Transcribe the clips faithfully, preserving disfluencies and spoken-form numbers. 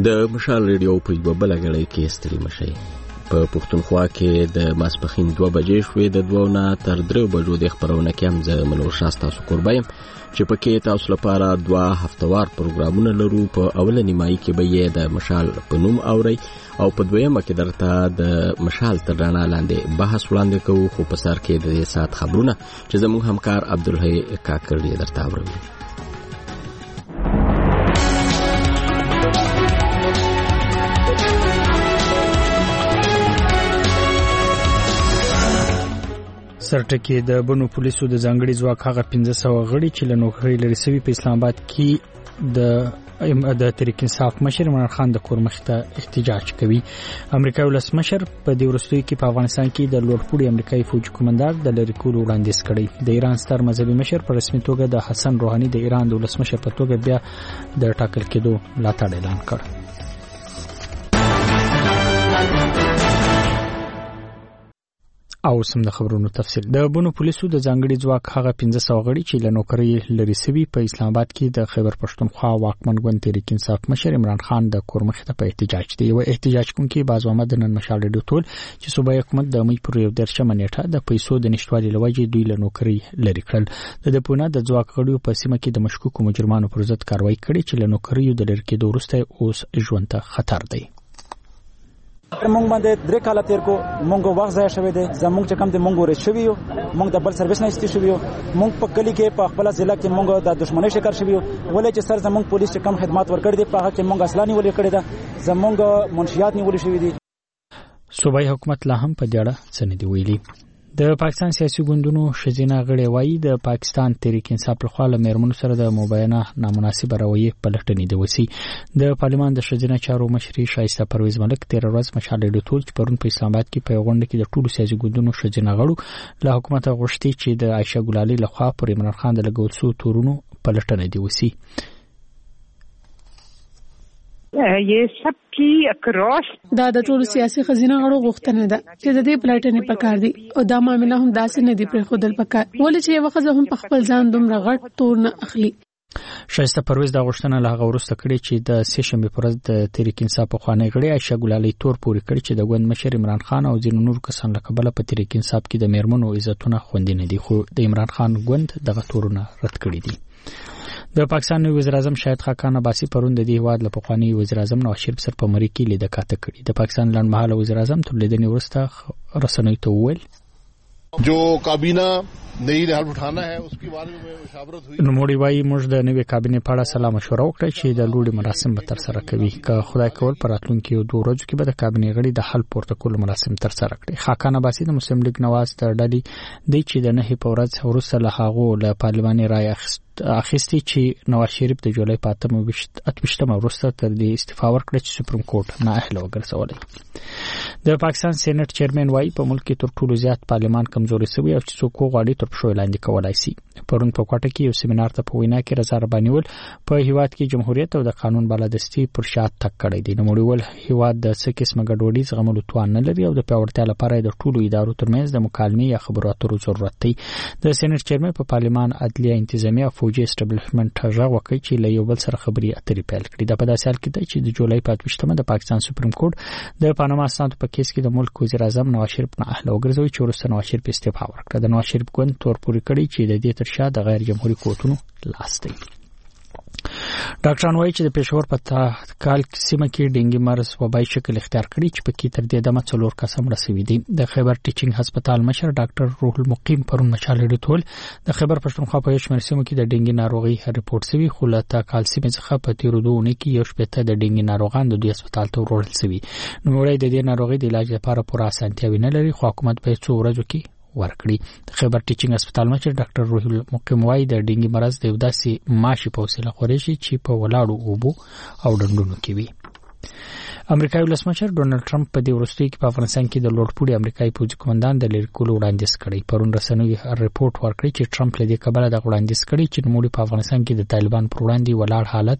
د مشال ریډیو په یوه بله غړۍ کې ستړي مشئ. په پښتونخوا کې د ماسپښین دوه بجې شوې، د دوو نه تر درېو بجو د خپرونه کې هم زه منور شاه ستاسو کوربه یم چې پکې تاسو لپاره دوه هفتوار پروګرامونه لرو. په اوله نیمایي کې به یې د مشال په نوم اورئ او په دویمه کې درته د مشال تر رڼا لاندې بحث وړاندې کوو، خو په سر کې د دې ساعت خبرونه چې زموږ همکار عبدالحی کاکړ یې درته اوري. سرټکی د بنو پولیسو د ځانګړي ځواک هغه پنځه سوه غړي چې له نوکرۍ لري سوي په اسلام آباد کې د د تحریک انصاف مشر عمران خان د کور مخ ته احتجاج کوي. امریکایي ولسمشر په دې وروستیو کې په افغانستان کې د لوړپوړي امریکایي فوجي کمانډر د لری کولو وړاندیز کړی. د ایران ستر مذهبي مشر په رسمي توګه د حسن روحاني د ایران د ولسمشر په توګه بیا د ټاکل کېدو ملاتړ اعلان کړ. او سم د خبرونو تفصیل. د بنو پولیسو د ځانګړي ځواک هغه پنځه سوه غړي چې له نوکرۍ لري سوي په اسلام آباد کې د خیبر پښتونخوا واکمن ګوند تحریک انصاف مشر عمران خان د کور مخ ته په احتجاج دي. یو احتجاج کوونکی باز محمد نن مشال ډیډو ټول چې صوبایي حکومت د مې پر یو درشمه نیټه د پیسو د نشټوالي لوجې دوی له نوکرۍ لري کړل. د دپونه د ځواک غړیو په سیمه کې د مشکوکو مجرمانو پر ضد کاروایی کړې چې له نوکرۍ د لری کېدو وروسته اوس ژوند ته خطر دی. مونږ باندې درې کاله تیر کو مونږ وخت ځای شوی دی، زمونږ چې کم د مونږ ورې شوی یو، مونږ د بل سرویس نه استې شوی یو، مونږ په کلی کې په خپل ضلع کې مونږ د دښمنۍ شکار شوی یو، ولې چې سر زمونږ پولیس چې کم خدمات ورکړي دي په هغه کې مونږ اصلاني ولې کړی دا زمونږ منشیات نیول شوی دي. صوبایي حکومت لا هم په دې اړه څه نه دی ویلي. د پاکستان سیاسي ګوندونو شزینه غړي وایي د پاکستان تحریک انصاف له خوا له میرمنو سره د مباینه نامناسبه رویه پلټنې دی وسی. د پارلمان د شزینه چارو مشري شایسته پرویز ملک تیر ورځ مشال ډیډو ټول چې پرون په اسلام آباد کې په غونډه کې د ټولو سیاسي ګوندونو شزینه غړو له حکومت غوښتي چې د عائشه ګلالي له خوا پر عمران خان د لګول شو تورونو پلټنه دی وسی. یہ سب کی اکراس دا د ټولو سیاسي خزینه غړو غوښتنه ده چې د دې پلاتنې پکار دي او دا معاملې هم داسې نه دي پرې خودل پکار ولې چې یو خزه هم په خپل ځان دومره غټ تور نه اخلي. شایسته پرویز دا غوښتنه له هغه وروسته کړې چې د سه شنبه پر ورځ د تحریک انصاف په خوانې غړي عائشه ګلالي تور پوري کړی چې د ګوند مشر عمران خان او ځینو نور کسان له کبله په تحریک انصاف کې د میرمنو عزتونه خوندې نه دي، خو د عمران خان ګوند دغه تورونه رد کړی دي. د پاکستان وزیر اعظم شاهد خاقان عباسی پرون د دې هواد له پخوانی وزیر اعظم نواز شریف سره په مری کې لیدل کاته کړي. د پاکستان لنډمهاله وزیر اعظم تر لیدنې وروسته رسنیو ته وویل جو کابینه نئی لحاظ اٹھانا ہے اس کی بارے میں مشاورت ہوئی. نوموړي وايي موږ د نوې کابینې په اړه سلا مشوره وکړه چې د لوړي مراسم به تر سره کوي. که خدای کول پر راتلونکي دوه ورځې کې به د کابینې غړي د حل پورته کول مراسم تر سره کړي. خاقان عباسی د مسلم لیگ نواز تر ډلې دی چې د نه په ورځ وروسته له هغه له پارلماني رای اخیستي چې نواز شریف د جولای په اتمه وروسته تر دې استعفا ورکړه چې سپریم کورټ نااهله وګرځولې. د پاکستان سېنات چیرمن وايي په ملک کې تر ټولو زیات پارلمان کمزوري شوی او چې څوک غواړي تر پښو لاندې کولای شي. پرون په کوټه کې یو سیمینار ته په وینا کې رضا رباني ول په هیواد کې جمهوریت او د قانون بالادستي پر شا تک کړی دی. نو مړول هیواد د څه قسمه ګډوډي زغملو توان نه لري او د پیاوړتیا لپاره د ټولو ادارو ترمنځ د مکالمې یا خبرو اترو ضرورت دی. د سېنات چیرمن په پارلمان عدلیه انتظامیه او فوجي اسټابلیشمنت راغ وکړي چې له یو بل سره خبري اترې پیل کړي. د په داسې حال کې دی چې د جولای په اتمه د پاکستان سپریم کورټ د پاناما اسنادو په کیس کې د ملک وزیر اعظم نواز شریف نه اهله وګرځوي چې وروسته نواز شریف استعفا ورکړه. د نواز شریف ګوند تور پوري کړی چې د دې تر شا د غیر جمهوریت قوتونو لاس دی. ډاکټران وايي چې د پېښور په تکال سیمه کې ډینګي مرض وبای شکل اختیار کړی چې پکې تر دې دمه څلور کسان مړه شوي دي. د خیبر ټیچینګ هسپتال مشر ډاکټر روح المقیم پرون مشال ډیټول د خیبر پښتونخوا په یو شمېر سیمو کې د ډینګي ناروغي ریپورت شوی، خو له تکال سیمه څخه په تیرو دوه اونۍ کې یو شپږ د ډینګي ناروغان د دوی هسپتال ته وروړل شوي. نو وړي د دې ناروغي د علاج لپاره پوره اسانتیاوي نه لري، خو حکومت به څو ورځو کې ورکړي. د خیبر ټیچینګ هسپتال مشر ډاکټر روح المقیم وايي د ډینګي مرض د یو داسې ماشي په وسیله خوري چې په ولاړو اوبو او ډنډونو کې وي. امریکایي ولسمشر ډونالد ټرمپ په دې وروستي کې په افغانستان کې د لوړپوړي امریکایي پوځي قومندان د لری کولو وړاندیز کړی. پرون رسنوي رپورټ ورکړی چې ټرمپ له دې کبله د وړاندیز کړی چې نوموړي په افغانستان کې د طالبان پر وړاندې ولاړ حالت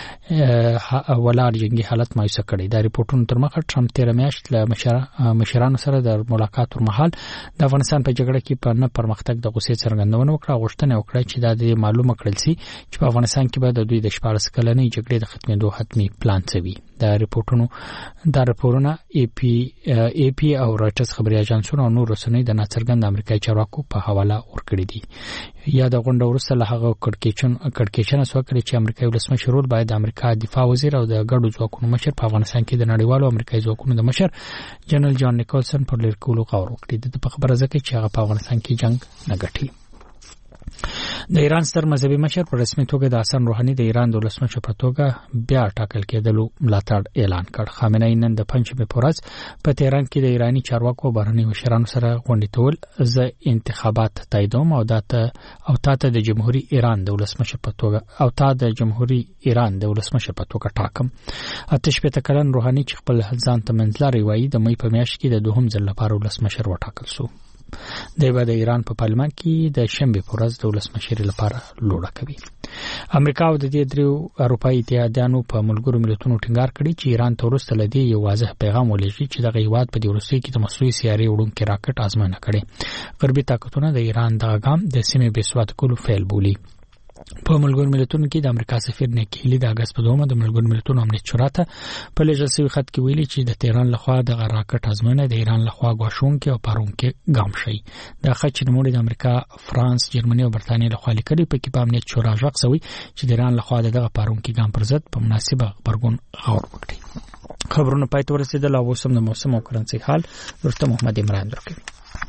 ولاړ جنگي حالت مایوسه کړی. دا رپورټونه تر مخه ټرمپ تیر میاشت له مشرانو سره د ملاقات پر مهال د افغانستان په جګړه کې په نه پرمختګ د غوسې څرګندونه وکړه. غوښتنه وکړه چې دا د معلومه کړل شي چې په افغانستان کې به د دوی د شپږ کلنې جګړې د ختمېدو حتمي پلان څه وي. دا رپورټونه دا رپورونه ای پی ای پی او راټس خبري اژانسونه او نور رسنۍ د ناڅرګند امریکایي چارواکو په حواله ورکړي دي. یا د غونډه وروسته له هغه کړکېچن کړکېچن سو کړی چې امریکایي ولسمشر باید د امریکا دفاع وزیر او د ګډو ځواکونو مشر په افغانستان کې د نړیوالو امریکایي ځواکونو د مشر جنرال جان نیکلسن پر لری کولو غوښتنه وکړي. د خبره ځکه چې هغه په افغانستان کې جنگ نه ګټي. د ایران ستر مذهبي مشر په رسمي توګه د حسن روحاني د ایران د ولسمشر په توګه بیا ټاکل کېدلو ملاتړ اعلان کړ. خامنه‌ای نن د پنځمې په ورځ په تهران کې د ایرانی چارواکو بهرني مشرانو سره غونډه تول زه انتخابات تاییدوم او داته او تاته د جمهوریت ایران د ولسمشر په توګه او تا د جمهوریت ایران د ولسمشر په توګه ټاکم. اته شپږ کلن روحاني چې خپل ځان ته منځلاري وایي د مې په میاشت کې د دوهم ځل لپاره ولسمشر وټاکل شو. د بعد ایران په پارلمان کې د شنبه په ورځ د ولسمشر لپاره لوړه کوي. امریکا او د دې درو اروپאי اتحادیانو په ملګرو ملتونو ټینګار کړی چې ایران ته ورسته لدی یو واضح پیغام ولېږي چې د غیواد په دې ورسته کې د مسلوي سیاري وړونکو راکټ آزمایښت کړي. غربي طاقتونه د ایران د غام د سیمې بسواد کولو فعل بولي. په ملګرو ملتونو کې د امریکا سفیر نیکی هیلی د اگست په دومره د ملګرو ملتونو امنیت شورا ته په لږه سوي خط کې ویلي چې د تهران لخوا د راکټ آزمایښت د ایران لخوا غوښونکي او پارونکي ګام شي. د خچ نموړي د امریکا، فرانس، جرمني او برتانیې لخوا لیکلي په کې په امنیت شورا ځخ سوي چې د ایران لخوا دغه پارونکي ګام پر ضد په مناسبه خبرګون غور وکړي. خبرونه پای ته ورسېدل او اوس هم د موسم او کرنسي حال ورته محمد عمران درکوي.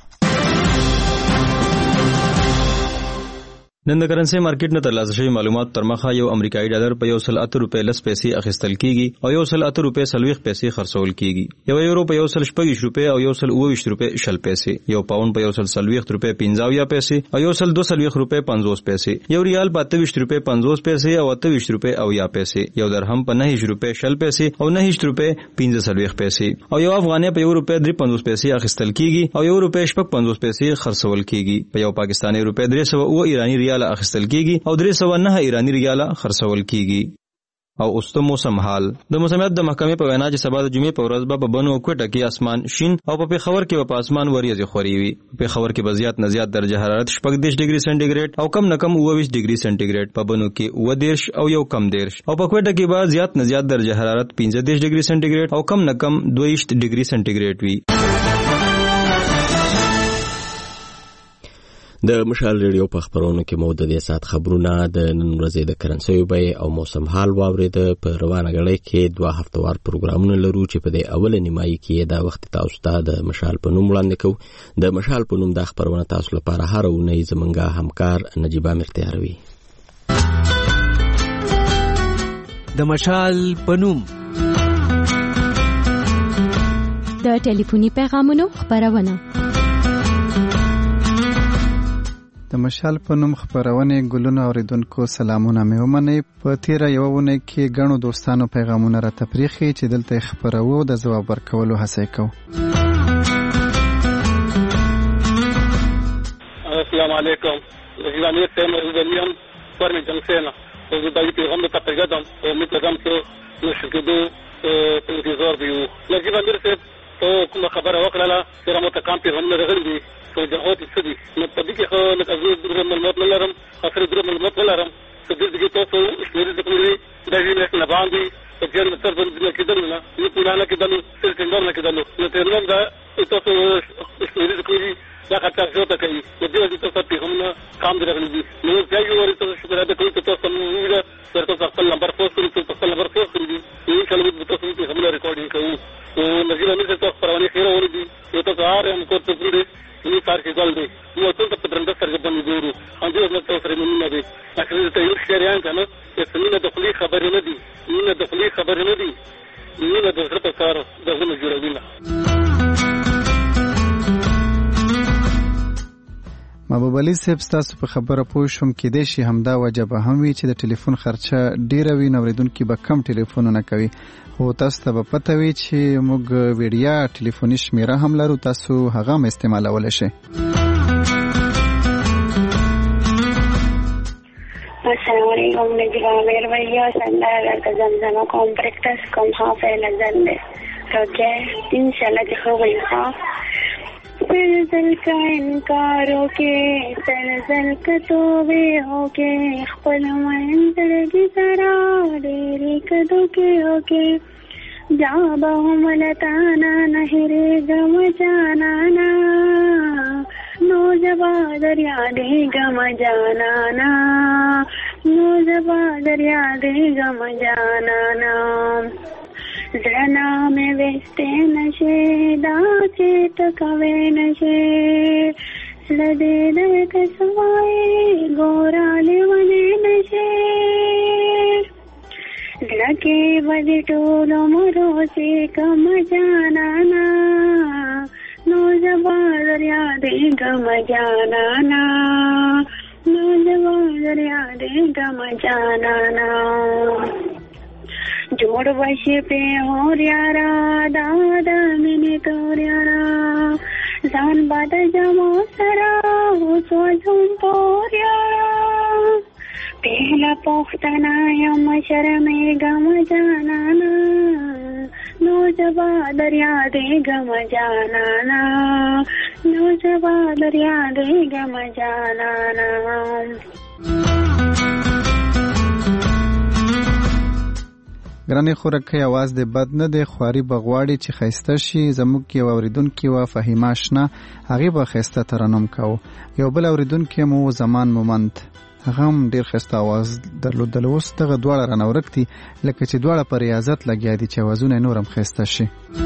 نن د کرنسي مارکیټ نه ترلاسه شوی معلومات تر مخه یو امریکایي ډالر په یو سل اته روپے لس پیسې اخیستل کیږي او یو سل اته روپے سلويخ پیسې خرڅول کیږي. یو یورو په یو سل شپږ روپے او یو سل اوه روپے شل پیسې، یو پاوند په یو سل سلويخ روپے پنځه پیسې او یو سل دوه سلويخ روپے پنځوس پیسې، یو ریال په اته روپے پنځوس پیسې او اته روپے او یا پیسې، یو درهم په نه روپے شل پیسې او نه روپے پنځه سلويخ پیسې او یو افغاني په یو روپے درې پنځوس پیسې اخیستل کیږي او یو روپے شپږ پنځوس پیسې خرڅول کیږي. په یو پاکستاني روپے درې سوه او ایرانی ریال اخیستل کیږي او درې سوه نه ایرانی ریاله خرڅول کیږي. او اوس ته موسم حال. د موسمیات د محکمې په وینا چې سبا د جمعې په ورځ به په بنو او کوټه کې اسمان شین او په پېښور کې په اسمان وریځې خوري وي. په پېښور کې به زیات نه زیات درجه حرارت شپږ دېرش ډیګري سنټیګریډ او کم نه کم اوه ویشت ډیګري سنټیګریډ، په بنو کې اوه دېرش او یو کم دېرش او په کوټه کې به زیات نه زیات درجه حرارت پنځه دېرش ډیګري سنټیګریډ او کم نه کم دوه ویشت ډیګري سنټیګریډ وي. د مشال ریډیو په خبرونو کې مو د دې سات خبرونه د نن ورځې د کرنسي بیې او موسم حال واورید. په روانه غړې کې دوه هفتوار پروګرامونه لرو چې په دې اوله نیمایي کې د وخت تاسو ته د مشال په نوم وړاندې کوو. د مشال په نوم د خبرونه تاسو لپاره هر اونۍ زمونږه همکار نجيبه مرتیاروي. د مشال په نوم د ټلیفوني پیغامونو خبرونه. د مشال په نوم خبرونه ګلونه اوریدونکو سلامونه مې ومنئ. په تیره یوه اونۍ کې ګڼو دوستانو پیغامونه را تفریخي چې دلته خبرو د ځواب ورکولو هڅه کوو. السلام علیکم. زمانی ته مرزدیم فرمی جنسینا از دایی پیغام ته پیغام میتونم که نشکدو انتظار بیو. لکه میرسه تو کوم خبره وکړه چې را متکام پیغام نه غلي په جهات سدي نو په دې کې خو لکه زه د معلومات نه لرم، خاطر د معلومات نه لرم چې د دې تاسو شمیرې د کومې د دې نه باندې په دې متر باندې کېدل نه یو پلان کېدل څه څنګه نه کېدل نو ته نن دا تاسو شمیرې د کومې دا خاطر څه ته کوي د دې تاسو په همنا کام درغلي دي نو ځای یو ورته شکر ادا کوي تاسو موږ تاسو خپل نمبر پوسټ کړئ، تاسو خپل نمبر پوسټ کړئ یو کله به تاسو په همنا ریکارډینګ کوو او نظیر امیر تاسو پروانه خیره ولدي یو تاسو آره هم کوته کړئ ini tarki galde mo to ta branda sarga bani guru anje na to sare minna de akhir ta yur sharian kana ismina dakhli khabar ne di mina dakhli khabar ne di mina dosra ta sar dazum juradina. محبوب علي صاحب تاسو په خبره پوه شوم کې د شي همدا وجبه هم وی چې د ټلیفون خرچه ډیره وي، نو اوریدونکو به کم ټلیفونونه کوي خو تاسو ته به پته وي چې موږ ویډیا ټلیفوني شمیره هم لرو، تاسو هغه هم استعمالولی شئ. السلام علیکم. نجیبہ میر بھیا سندہ اگر کا زمزمہ کوم پریکٹس کوم حافظ لزن دے تو کیا انشاءاللہ دکھو گئی خواب زلزل کا انکارو کے زلزل کا توبے ہو کے خپل منزلگی ذرا دیری کدو کے ہو کے جابا ہم لتانا نہرے گم جانانا نو جبا دریا دے گم جانانا نو جبا دریا دے گم جانانا زرنا میں ویستے نشے دا چیت کوے نشے لدے دے کسوائے گورا لیونے نشے لکے بدی ٹولو مرو سے کم جانانا نو جبا دریا دے گم جانانا نو جبا دریا دے گم جانانا جوڑ بشی پہ ہو ریارا دادا میں تو ریارا زان باد جمو سرا ہو سو جھوم پو ریارا پہلا پختنا یم شرم گم جانانا نو جبا دریا دے گم جانانا نو جبا دریا دے گم جانانا. ګرانې خورکۍ اواز دې بد نه دی، خواري به غواړي چې ښایسته شي. زموږ یو اورېدونکې وه فهیمه اشنا، هغې به ښایسته ترنم کوو. یو بل اورېدونکی مو زمان مومند، هغه هم ډېر ښایسته اواز درلودل. اوس دغه دواړه رانه ورک دي، لکه چې دواړه په ریاضت لګیا دي چې اوازونه یې نور هم ښایسته شي.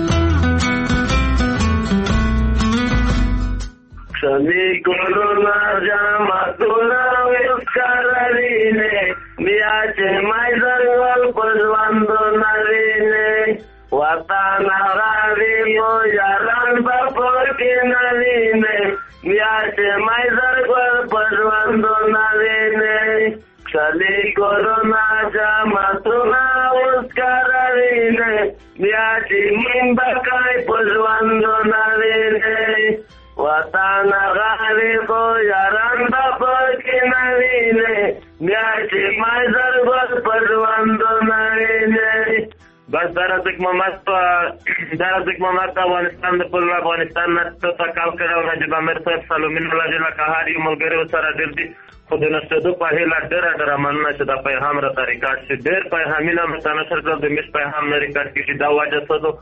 سمی کرونا جامعتونا ویسکارینه بیاچه مایزر ول پزواندو نوینه وطان غاری مو یاران بپوکی نوینه بیاچه مایزر ول پزواندو نوینه سمی کرونا جامعتونا ویسکارینه بیاچه من بکای پزواندو نوینه وطن غاری کو یاران با پاکی نوینه بیاچی مایزر گل پروندو نوینه. بس درازک محمد پا درازک محمد پا افغانستان دا پول افغانستان نتو تا کال کرو نجیب امیر صاحب سلومین اللہ جلہ کهاری ملگری و سارا دردی خود نشدو پا هیلا در در مننا شده پیغام را تا ریکارد شد در پیغامین هم تنشر دل دمیش پیغام نریکارد کشی دا واجه صدو.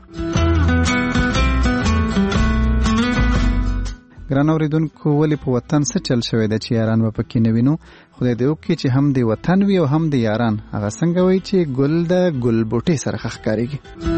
ګران اورېدونکو، ولې په وطن څه چل شوی ده چې یاران به پکې نه وینو؟ خدای دې وکړي چې هم د وطن وي او هم د یاران. هغه څنګه وایي چې ګل د ګل بوټۍ سره ښه ښکارېږي.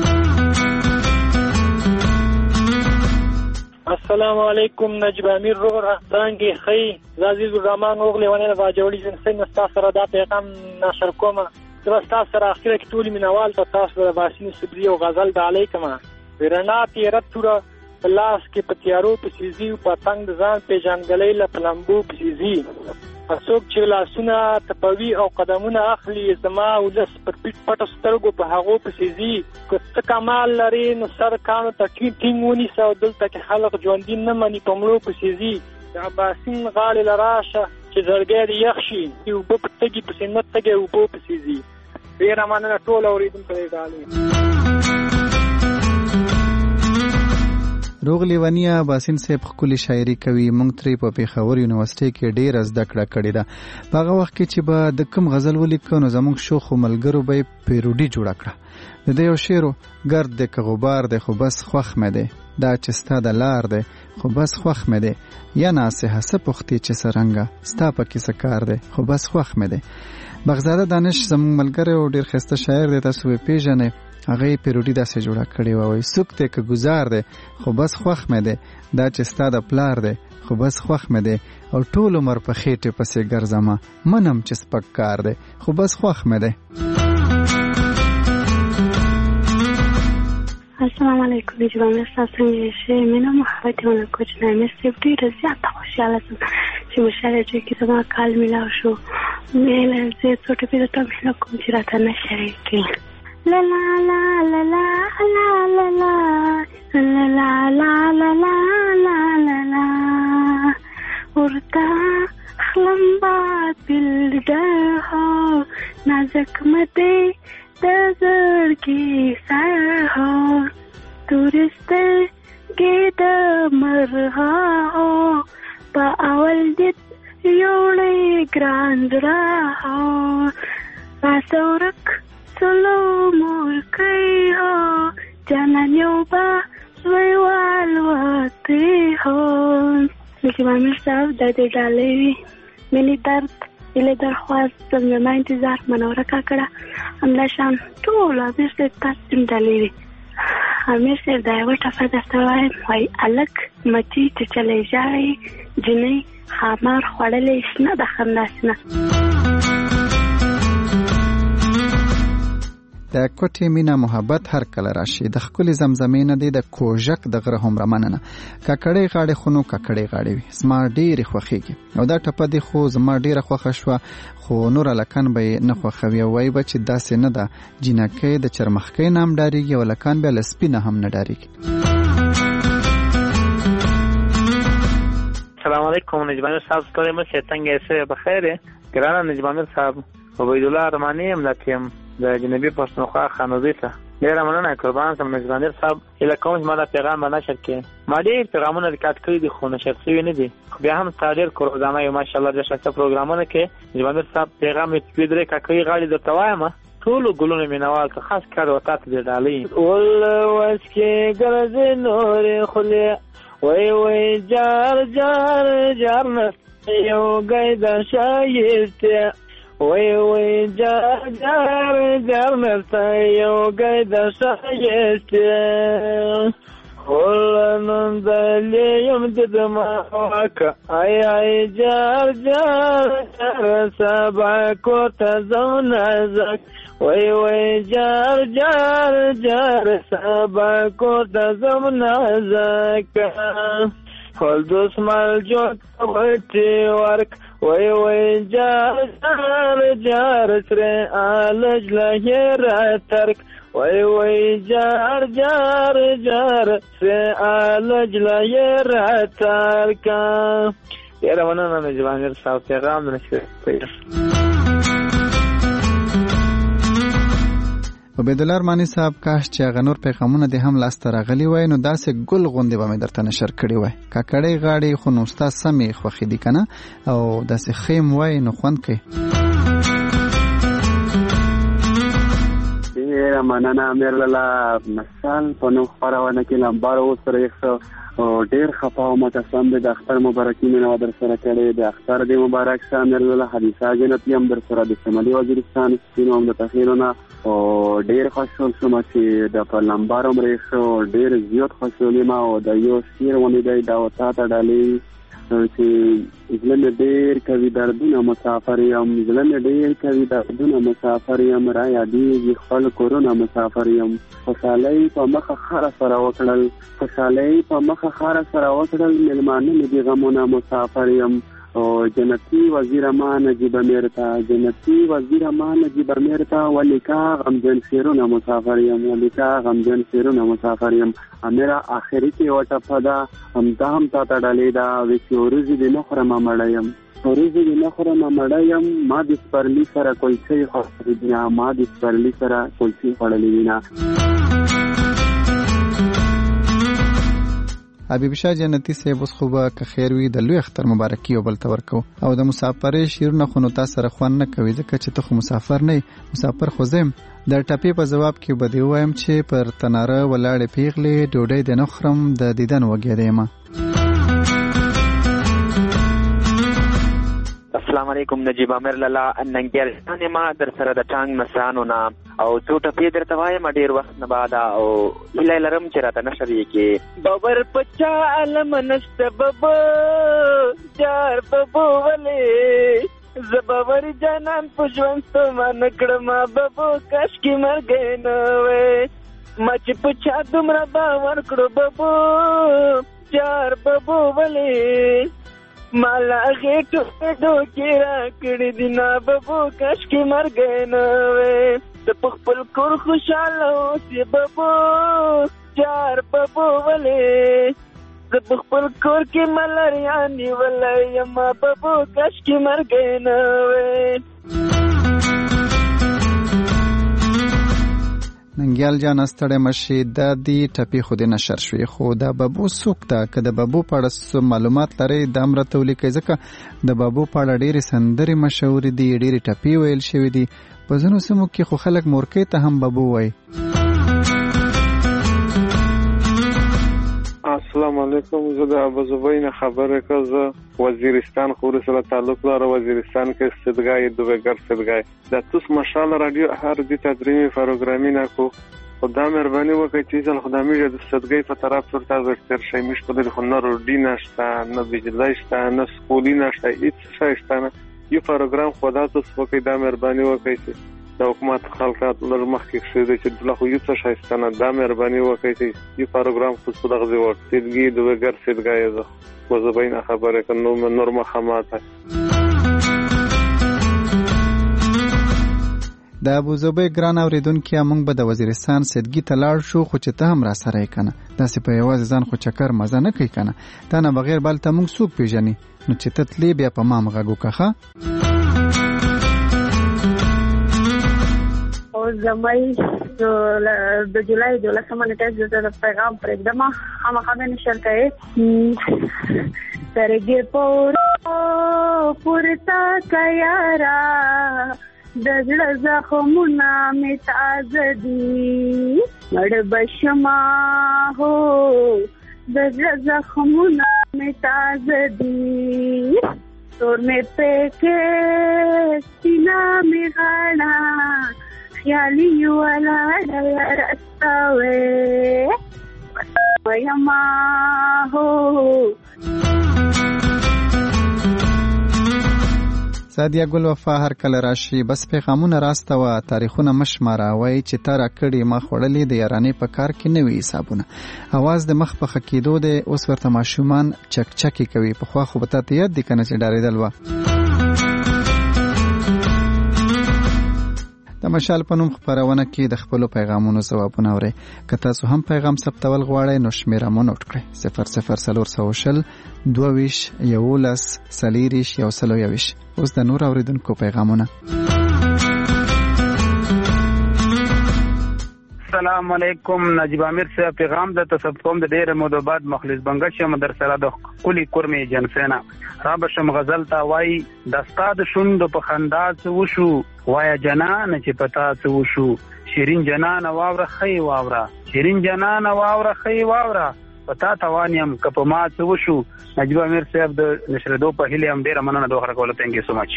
السلام علیکم. نجیب امیر روغ څنګه ښې عزیز الرحمن اوغلی ونه واجوړي څنګه تاسو سره دا پیغام نشر کوم. زه تاسو سره اخیره کې ټول مینوال ته تاسو د واسین صبری او غزل د علیکم ورنا تیرت تور لاس کې پتیارو پسیزي او پتنګ ځان پیژنګلې ل پلمبو پسیزي اسوک چې لاسونه تپوي او قدمونه اخلي زما ولس پر پیټ پټ سترګو په هغه پسیزي که کمال لري نو سر کانو تکي ټینګونی سو دلته کې خلک ژوندین نه مني پمړو پسیزي د عباسین غاړي لراشه چې زړګي یخشي یو په پټګي پسینه تګي او په پسیزي ډیر امانه ټول اوریدم په غالي. روغ لیونیا باسین صاحب خپل شاعري کوي. مونږ ترې په پیښور یونیورسيټي کې ډېر زده کړه کړې ده. په هغه وخت کې چې به د کوم غزل ولیکو نو زموږ شوخ ملګرو به پیروډي جوړه کړه. د دې یو شعر ګرد د غبار د خو بس خوخ مې ده دا چې ستا د لار ده خو بس خوخ مې ده یا ناسه حسه پختي چې سرنګا ستا پکې سکار ده خو بس خوخ مې ده. بغزاده دانش زموږ ملګری او ډېر ښایسته شاعر دی، تاسو یې پیژنئ. هغه پیروډي داسې جوړه کړې وه، وایي څوک دی که ګزار دی خو بس خوښ مې دی دا چې ستا د پلار دی خو بس خوښ مې دی او ټول عمر په خېټې پسې ګرځمه منم چې سپک کار دی خو بس خوښ مې دی. السلام علیکم. نجیب امیر صاحب څنګه یې؟ مینه محبت ونه کوچ نه امیر صاحب ډېره زیاته خوشحاله شوم چې مشاهده کې زما کال میلاو شو. میله زه څو ټکي درته میله کوم چې راته نه شریک کړي. لا لا لا لا لا لا لا لا لا لا لا لا لا لا لا ورتا خلم باد بالدها نازک مته دزر کی سرها تورست گید مرها با اول دید یولی گراندرا راسورک سلو ملکی ها جانان یو با زویوال واتی ها لیکن امیر صاحب دادی ڈالی وی منی درد इले दरख्वास्त زما انتظار منوره کاکړه همدا شان ټول امیر صاحب تاسو ډالې امیر صاحب دا یو ټفه درته وایم وای الک مچی چې چلې ځای جنې خامار خوړلې شنه د خنداسنه د کوټې مینا محبت هر کله راشي د خپل زمزمې نه دی د کوژک د غره هم رمننه ککړې غاړې خونو ککړې غاړې وي زما ډېرې خوښېږي او دا ټپه دی خو زما ډېره خوښه شوه خو نور لکان به نه خوښوي وای به چې داسې نه ده جینکۍ د چرمخکۍ نام ډارېږي او لکان بیا له سپي نه هم نه ډارېږي. السلام علیکم نجمانیر صاحب ستوري مې څنګه یې بخیر ګرانه نجمانیر صاحب عبید الله رحمانی هم لکم د جنوبي پښتونخوا خانوزي ته ډېره مننه قربان سم نجمانیر صاحب اله کوم چې ما دا پیغام نشر کې ما دې پیغامونه ریکارډ کړی دي خو نشر شوی نه دي بیا هم تاریخ کورځانه یو ماشاءالله د شخصي پروګرامونه کې نجمانیر صاحب پیغام یې پیډره کاکړي غاړي درته وایم ټول ګلونه مینوال ته خاص کار وتا ته ډالۍ ول واسکي ګرځ نور خله وای وای جار جار جار نه یو ګیدا شایسته وای وای جار جار جار نه یو ګیدا شایسته ولنن دلیم ددما واکا ای ای جار جار جار سبع کوتا زونازک وای وای جار جار جار سبع کوتا زونازک ول دوس مال جوت وټي ورک وای وای جار جار جار سره الج لهر ترک وای وای جار جار جار سه الج لهر ترک یاره ونه نه جوانیر صاحب پیغام نشي عبید الله رحمانی صاحب کاش چې هغه نور پیغامونه دې هم لاس ته راغلي وای نو داسې ګل غوندې به مې درته نشر کړي وای ککړې غاړې خو نو ستا سمې خوښې دي که نه او داسې خیم وای نو خوند کوي. ډېره مننه امیر لاله مثال په نوم خپرونه کې لمبار اوس سره یک سو ډېر خفه او متسم د اختر مبارکي مې نو در سره کړې د اختر دې مبارک شه امیر لاله حدیثه جنتی هم در سره د شمالي وزیرستان سپینو هم د تخیرونه او ډېر خوشحال شوم چې د په لمبار هم ریښو ډېر زیات خوشحال یم او د یو شعر ونې دی دا وتا ته ډالۍ چې زړه مې ډېر کوي دردونه مسافر یم زړه مې ډېر کوي دردونه مسافر یم را یادېږي خپل کورونه مسافر یم خوشحالۍ په مخه خره سره وکړل خوشحالۍ په مخه خره سره وکړل مېلمانه مې د غمونه مسافر یم او جنتی وزیر امان نجیب امیر تا جنتی وزیر امان نجیب امیر تا ولیکا غمجن سیرونه مسافر یم ولیکا غمجن سیرونه مسافر یم امیرا آخری کې وټه پدا هم دا هم تا ډالې دا وچې ورځې د نخره ما مړ یم ورځې د نخره ما مړ یم ما د سپرلي سره کلچې خوړلې دي ما د سپرلي سره کلچې خوړلې دي نه. حبیب شاه جنتی صاحب اوس خو به که خیر وي د لوی اختر مبارکي یو بل ته ورکو او د مسافرۍ شعرونه خو نو تا سره خوند نه کوي ځکه چې ته خو مسافر نه مسافر خو زه یم د ټپې په ځواب کې به دې ووایم چې پر تناره ولاړې پیغلې ډوډۍ دې نه خورم د دیدن وږې دی یم. السلام علیکم نجیب امیر لاله ننګیال ما در سره د ټانګ نسانو نه او څو ټپې درته وایم ډېر وخت نه بعد او هیله لرم چې راته نشر یې کې باور پچا علم نشته ببو جار ببو ولې زباور جانان په ژوند ستومان کړم ببو کاش کې مرګ نه وې ما چې پچا دومره باور کړو ببو جار ببو ولې مالا غیټو ډو کې را کړې دي نه ببو کاش کې مرګ نه وې د خپل کور خوشاله اوسې بابو جار بابو ولې د خپل کور کې ملاریا نیولې یم بابو کاش کې مرګ نه وې. ننګیال جان ستړی مشي د دې ټپی خو دې نشر شوې خو دا بابو څوک ده که د بابو په اړه معلومات لرئ دا هم راته ولیکئ ځکه د بابو په اړه ډېرې سندرې مشهورې دي ډېرې ټپې ویل شوي دي په ځینو سیمو کې خو خلک مورکۍ ته هم بابو وایي. السلام علیکم زه د ابوظبي نه خبره کوم زه وزیرستان خو سره تعلق لرم وزیرستان کې استدګای دوبګر استدګای د توس مشال رادیو هر دي تدریمي پروګرامینه کو خدا مهرباني وکړئ چې ځل خدای مې د استدګای په طرف ورته ورتر شي مش په دې خو نه روډي نشته نه بجلی شته نه سکولي نشته هیڅ شي شته نه یو پروګرام خدا تاسو وکړئ دا مهرباني وکړئ چې د حکومت خلکات لر مخکې شوی چې د خو یو څه شایستانه دا مهرباني وکړئ چې یو پروګرام خو دغه دی ورته سیدګي دوګر سیدګای زه خو زه بین خبره کنه نور مخامات د ابوظبي ګران اوریدونکو موږ به د وزیرستان سیدګي ته لاړ شو خو چې ته هم را سره یې کنه داسې په یوازې ځان خو چکر مزه نه کوي کنه تا نه بغیر بل ته موږ څوک پیژني نو چې ته تلې بیا په ما مغږو کخه زمای د جولای د لسمه نیټه د پیغام پرېږدم خامخا به نشر کوي ترګې پور پورتا کيارا د زړه زخمونه مې تازه دي مړ بشما هو د زړه زخمونه مې تازه دي تور مې پکې سینا مې غاړه خیالي ولا رستاوي ويما هو سادیا ګل وفا هر کله راشي بس پیغامونه راسته و تاریخونه مشماره وای چې تر کړي ما خړلې د یارانې په کار کې نوې حسابونه اواز د مخ په خکېدو د اوس ورته ماشومان چک چکی کوي په خوا خو به ته یاد دي کنه چې ډارېدل و د مشال په نوم خبرونه کې د خپل پیغامونو ځوابونه اورئ که تاسو هم پیغام ثبتول غواړئ نو شمیره مو نوٹ کړئ صفر صفر څلور سوه شل دوه ویشت یولس څلېرویشت یو سل او یوویشت اوس د نور اوریدونکو پیغامونه. السلام علیکم نجیب امیر صاحب پیغام د تصف کوم د ډېر مودو بعد مخلص بنګش یم در سره د کلی کورمې جنسینا را بشم غزل تا وای د استاد شوند په خندا څه وشو وای جنان چې پتا څه وشو شیرین جنان واوره خی واوره شیرین جنان واوره خی واوره پتا توانیم کپ ما څه وشو. نجیب امیر صاحب د نشردو په هلي هم ډېر مننه دوه خبرو ته انګي سو مچ.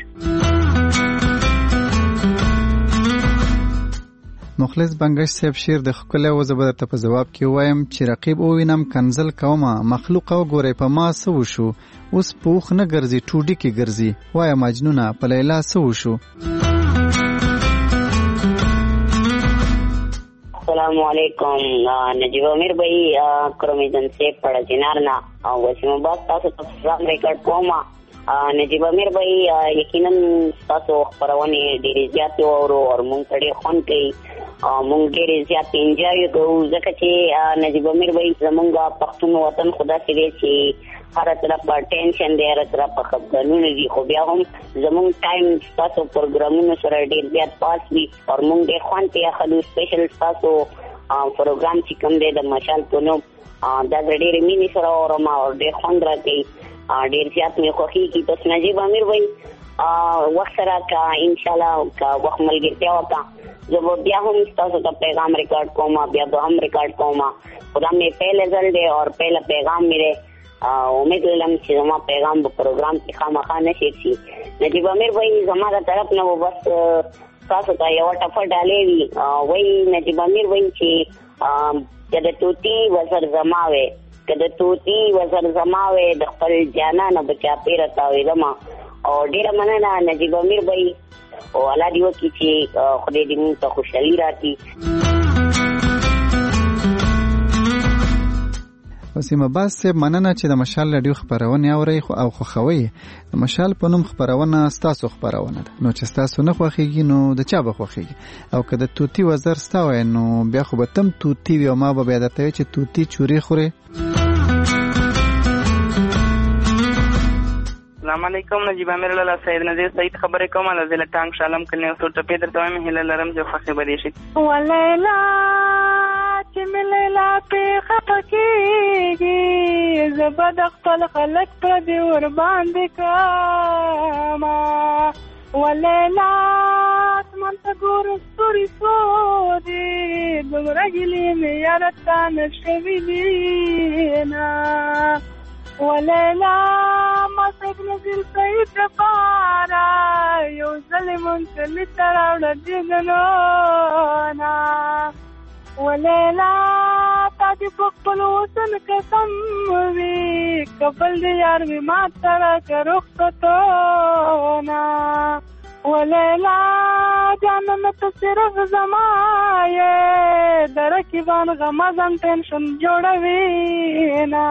مخلص بنگش صاحب شیر د خپل او زبر ته په جواب کې وایم چې رقیب او وینم کنزل کومه مخلوق او ګورې په ما سو شو اوس پوخ نه ګرځي ټوډي کې ګرځي وای مجنونه په لیلا سو شو. السلام علیکم نجیب امیر بھائی کرومیدن سے پڑا جنارنا وسیم آباد تاسو ته سلام ریکارډ کوم نجیب امیر بھائی یقینا تاسو خبرونه ډېرې زیاتې اورو او مونږ ته ډېر خوند کوي مونږ ډېرې زیاتې انجوای کوو ځکه چې نجیب امیر بھائی زمونږ پښتون وطن خدا سره چې هر طرف په ټینشن دی هر طرف په خبرونه دي خو بیا هم زمونږ ټایم تاسو پروګرامونو سره ډېر زیات پاس وي او مونږ ډېر خوند یې اخلو سپیشل تاسو پروګرام چې کوم دی د مشال په نوم دا ډېرې مینې سره اورم او ډېر خوند راکوي ډېر زیات مې خوښېږي. بس نجیب امیر بھائی وخت سره که انشاءالله که وخت ملګرتیا وکړه زه به بیا هم ستاسو ته پیغام ریکارډ کوم بیا به هم ریکارډ کوم خدا مې پهله ځل دی او پهله پیغام مې دی امید لرم چې زما پیغام په پروګرام کې خامخا نشر شي. نجیب امیر بھائی زما د طرف نه بس تاسو ته یو ټفه ډالې وي وایي نجیب امیر بھائی چې که د توتی وزر زما وې که د توتی وزر زما وې د خپل جانانه به چاپېره تاوېدمه او ډېره مننه نجیب امیر بھائی او الله دې وکړي چې خدای دې موږ ته خوشحالي راکړي. وسیم عباس صاحب مننه چې د مشال رادیو خبرونه اوري او خوښوي. د مشال په نوم خبرونه ستاسو خبرونه ده، نو چې ستاسو نه خوښيږي نو د چا به خوښيږي؟ او که د توتی وزر ستاوي نو بیا خو به تم توتی وي او ما به بیا درته چې توتی چوري خوري. السلام علیکم، نجیب امیر لاله سید نذیر سید خبرې کوم له ضلع ټانګ شالم کلنه څو ټپې درته وایم هله لرم چې خوښه بری شي. ولیلا چې ملیلا په خپکیږي زبد خپل خلک پر دی ور باندې کما ولیلا من ته ګور ستوري سودي دومره ګلې مې یارته نشوي دینا ولیلا ما سید نظیر سید پارا یو ظلمون کلی تراوڑا دیدنونا ولیلا تا دی پکپل وسن قسم وی کبل دی یار وی ما ترا کرختونا ولیلا جانم تو صرف زمایه درکیبان غمازم ٹینشن جوڑوینا.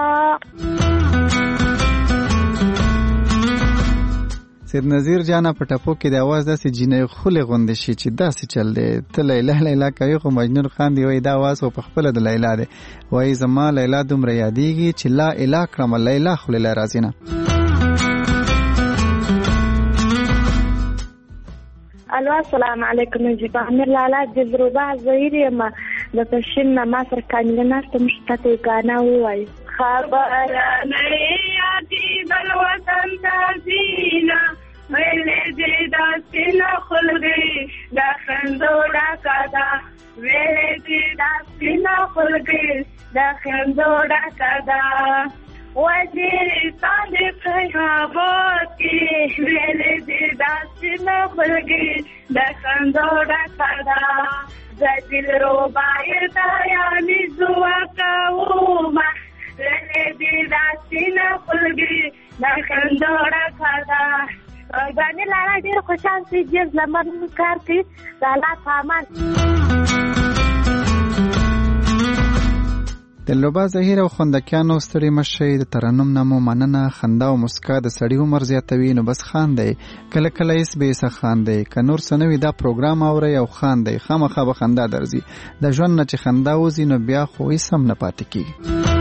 سید نظیر جانا په ټپو کې د आवाज داسې جینې خولې غوندې شي چې داسې چل دی ته لیلا لیلا کوي خو مجنون خان دی وای دا आवाज په خپل د لیلا دی وای زما لیلا دومره یادېږي چې لا اله کړم لیلا خو لیلا راځي نه. الو السلام علیکم، نجیب امیر لاله جزروبا زهیر ما د تشین ما سر کانګ ناشته مشته غانا وای خبر نه یادی بل وطن تازینا ویلې دې داسینه خلګي دا خندوړه کدا ویلې دې داسینه خلګي دا خندوړه کدا وزیرستان دې فیاضات کې ویلې دې داسینه خلګي دا خندوړه کدا زدل ربا ارتا یعنی زوا کوما ویلې دې داسینه خلګي دا خندوړه کدا. باندې لاله ډېر خوشحال شي چې زمر کار کوي د الله پامان. د لوبا زهیر او خوندکیانو ستړي مشي د ترنم نامو مننه خندا او مسکا د سړی عمر زیاتوي نو بس خاندي کله کله یې به سه خاندي ک نور سنوي دا پروګرام اوري او خاندي خامخا به خندا درځي د ژوند نه چې خندا وزي نو بیا خو یې سم نه پاتې کیږي.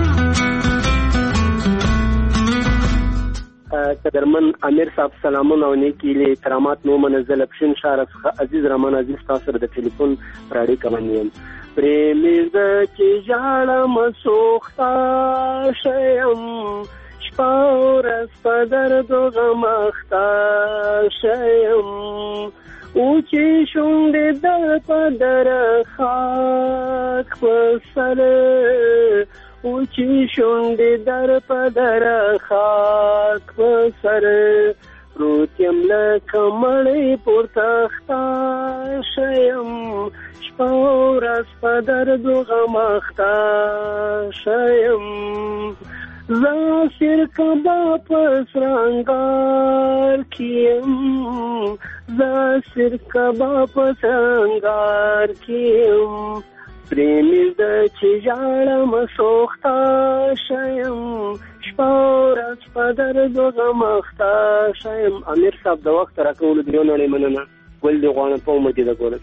قدرمن امیر صاحب سلامونه او نیکی له کرامات نو منزل پښین شارف عزیز رحمان عزیز تاسو د ټلیفون راډیو کومنیم پریمیز چې جاړه مسوختا شیم شپاورس په درد غمختا شیم او چې شونډې د پدر خاک پسر او چې شونډې در پدر خاک پسر روتیم لکه مړی پورته ختا شیم شپه ورځ په درد غمخته شیم زه سرکبه په سرنګار کیم زه سرکبه په سرنګار کیم پریمی د چې ژاړم سوخته شیم شپه ورځ په درد غمخته شیم. امیر صاحب د وخت راکولو د یو نړۍ مننه ګل دې غواړم په امید د ګورم.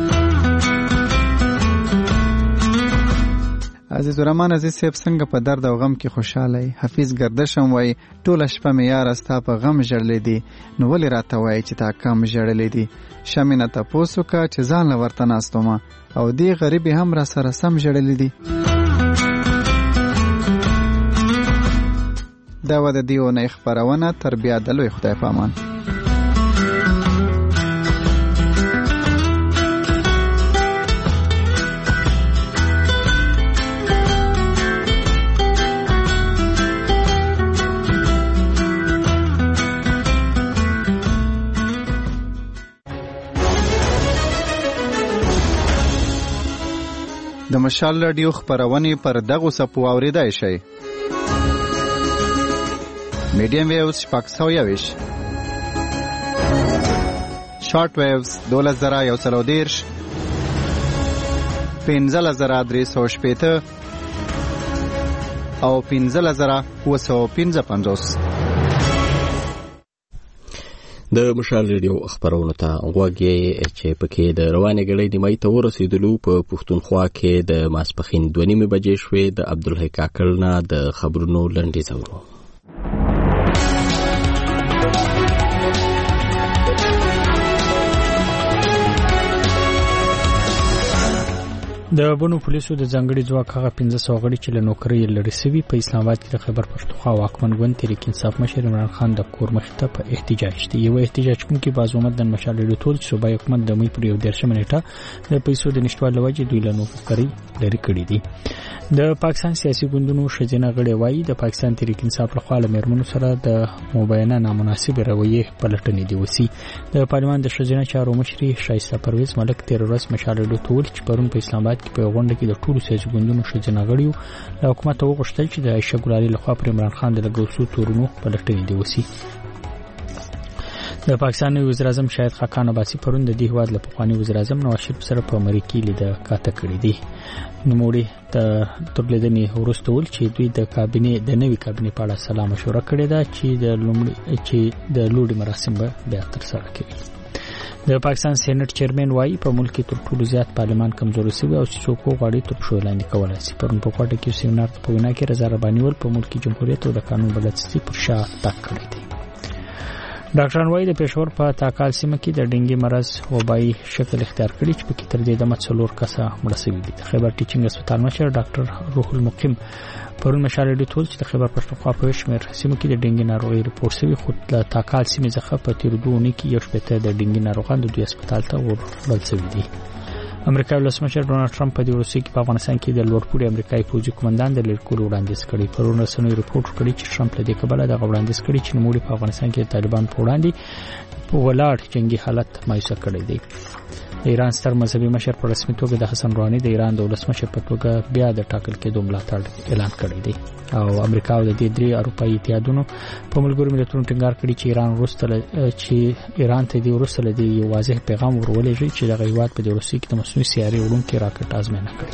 عزیز الرحمن عزیز صاحب څنګه په درد او غم کې خوشاله ای؟ حفیظ گردشم وای ټول شپه مې یار استا په غم جړلې دي نو ولې راته وای چې تا کم جړلې دي شمینه تاسو کا چې ځان لورته ناستومه او دی غریب هم را سره سم جړلې دي. دا و د دیو نه خبرونه تر بیا د لوی خدای پامان. د مشال رادیو خبرونه پر دغه سپو اوریدای شي. میډیم ویوز شپږ سوه یویش، شارټ ویوز دولس زره یو سل او دېرش، پنځلس زره درې سوه شپېته، او پنځه زره اوه سوه پنځه پنځوس. د مشال ریډیو خبرونه ته غوږی چې پکې د روانې غړې د مې ته ورسېدلو په پښتونخوا کې د ماسپخین دوه نیمې بجې شوې. د عبدالحی کاکړ نه د خبرونو لنډیز اورو. د بونو پولیسو د ځنګړي ځواک هغه پنځه سوه غړي چې له نوکرۍ لرې سوي په اسلام آباد کې د خیبر پښتونخوا واکمن ګوند تحریک انصاف مشر عمران خان د کور مخې ته په احتجاج دي. یو احتجاج کوونکي بازومت د مشال ریډیو ټول چې صوبایي حکومت د مې پر یو دېرشمه نیټه د پیسو د نشتوالي له وجې دوی له نوکرۍ لرې کړي دي. د پاکستان سیاسي ګوندونو ښځینه غړي وایي د پاکستان تحریک انصاف له خوا له میرمنو سره د مبینه نامناسبې رویې پلټنې دي وسي. د پارلمان د ښځینه چارو مشري شایسته پرویز ملک تېره ورځ مشال ریډیو ټول چې پرون په اسلام آباد کې په غونډه کې د ټولو سیاسي ګوندونو ښځینه غړیو له حکومت وغوښتل چې د عایشه ګلالي لخوا پر عمران خان د لګول شوو تورونو پلټنې دي وسي. د پاکستان وزیر اعظم شاهد خاقان عباسي پرون د دې هیواد له پخواني وزیر اعظم نواز شریف سره په امریکا لیده کاته کړې دي. نوموړي ته تر لیدنې وروسته ویل چې دوی د کابینې د نوي کابینې په اړه سلا مشوره کړې ده چې د لومړي چې د لوړي مراسم به بیا ترسره کوي. د پاکستان سېنات چیرمن وایي په ملک کې تر ټولو زیات پارلمان کمزوري شوی او چې څوک غواړي تر پښو لاندې کولای شي. پرون په کوټه کې سیمینار په وینا کې رضا رباني ول په ملک جمهوریت او د قانون بلدستي پر شا تک کړی دی. ډاکټران وایي د پېښور په تاکال سیمه کې د ډنګي مرض وبایي شکل اختیار کړی چې پکې تر دې دمه څلور کسه مړه شوي دي. د خیبر ټیچینګ هسپتال مشر ډاکټر روح المقیم پرون مشال ریډیو ټول چې د خیبر پښتونخوا په شمېر سیمو کې د ډنګي ناروغي رپورټ شوی خو د تاکال سیمې څخه په تیر دوه اونۍ کې یو شپېته د ډنګي ناروغان د دوی هسپتال ته وړل شوي دي. امریکایي ولسمشر ډونالد ټرمپ په دې وروستي کې په افغانستان کې د لوړپوړي امریکایي پوځي قومندان د لرې کولو وړاندیز کړی. پرون رسنیو رپورټ کړی چې ټرمپ له دې کبله دغه وړاندیز کړی چې نوموړي په افغانستان کې د طالبانو په وړاندې په ولاړ جنگي حالت مایوسه کړی دی. د ایران ستر مذهبي مشر په رسمي توګه د حسن روحاني د ایران د ولسمشر په توګه بیا د ټاکل کېدو ملاتړ اعلان کړی دی. او امریکا او د دې درې اروپایي اتحادونو په ملګرو ملتونو ټینګار کړی چې ایران وروسته چې ایران ته دی وروسته د یو واضح پیغام ورولېږي چې دغه هیواد په دې وروستي کې د مصنوعي سیارې وړونکي راکټ ازموینه کړې.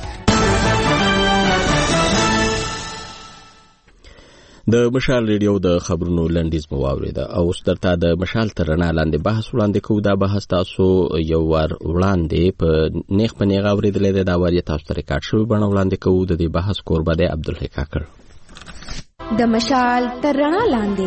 د مشال ریډیو د خبرونو لنډیز مو واورېده او اوس درته د مشال تر رڼا لاندې بحث وړاندې کوو. دا بحث تاسو یو وار وړاندې په نیغ په نیغه اورېدلی دی. دا وار یې تاسو ته ریکارډ شوی بڼه وړاندې کوو. د دې بحث کوربه دی عبدالحی کاکړ. د مشال تر رڼا لاندې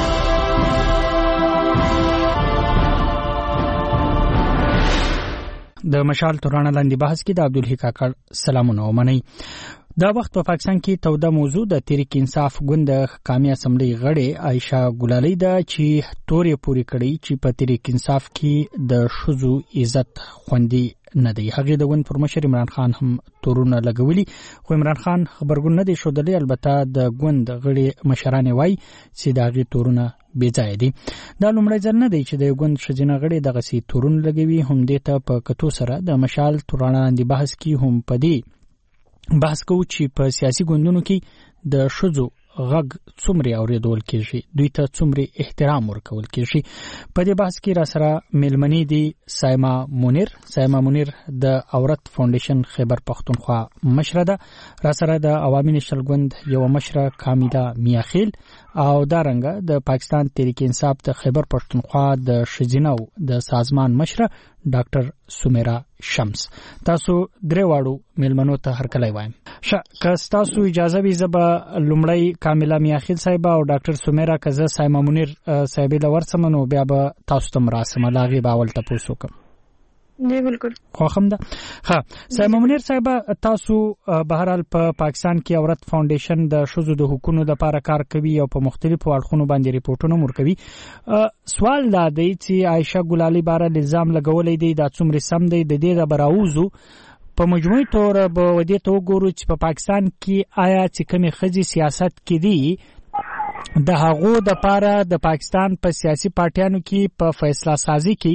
د مشال تر رڼا لاندې بحث کې د عبدالحی کاکړ سلامونه ومنئ. دا وخت په پاکستان کې توده موضوع د تحریک انصاف ګوند قومي اسمبلی غړې عایشه ګلالي ده چې تورې پوری کړي چې په تحریک انصاف کې د ښځو عزت خوندي نه دی. هغه د ګوند پر مشر عمران خان هم تورونه لګولي خو عمران خان خبرګون نه دی شودلی. البته د ګوند غړي مشران وایي چې دا غي تورونه بې ځای دي. دا لومړی ځل نه دی چې د ګوند ښځینه غړي دغه سي تورونه لګوي. هم دې ته په کتو سره د مشال تورانه لاندې بحث کې هم پدې بحث کوو چې په سیاسي ګوندونو کې د ښځو غږ څومره اوریدل کېږي، دوی ته څومره احترام ورکول کېږي. په دې بحث کې را سره ملمنې دي سایما مونیر. سایما مونیر د عورت فاونډیشن خیبر پښتونخوا مشره ده. را سره د عوامي نشل ګوند یو مشره کامیدا میاخیل او دارنګه د پاکستان تحریک انصاف د خیبر پښتونخوا د ښځینو د سازمان مشره ډاکټر سمیرا شمس. تاسو درې واړو ملمنو ته هرکلی وایم. که تاسو اجازه وي زه به لومړی کاملا میاخیل صاحب او ډاکټر سمیرا که زه سایما مونیر صاحب له ورسم نو بیا به تاسو ته مراسم لاغي باول تاسو کوم. جی بالکل خوښم ده. ها سایما مونیر صاحب تاسو بهرحال په پا پاکستان کې عورت فاونډیشن د ښځو د حقوقو لپاره کار کوي او په مختلفو اړخونو باندې ریپورتونه ورکوي. سوال دا دی چې عایشه ګلالي بار الزام لګولې دی دا څومره سم دی د دې د براوزو په مجموعي تور به ودی ته وګورو چې په پاکستان کې آیا چې کومې ښځې سیاست کې دي د هغو د پاره د پاکستان په سیاسي پارټیانو کې په فیصله سازي کې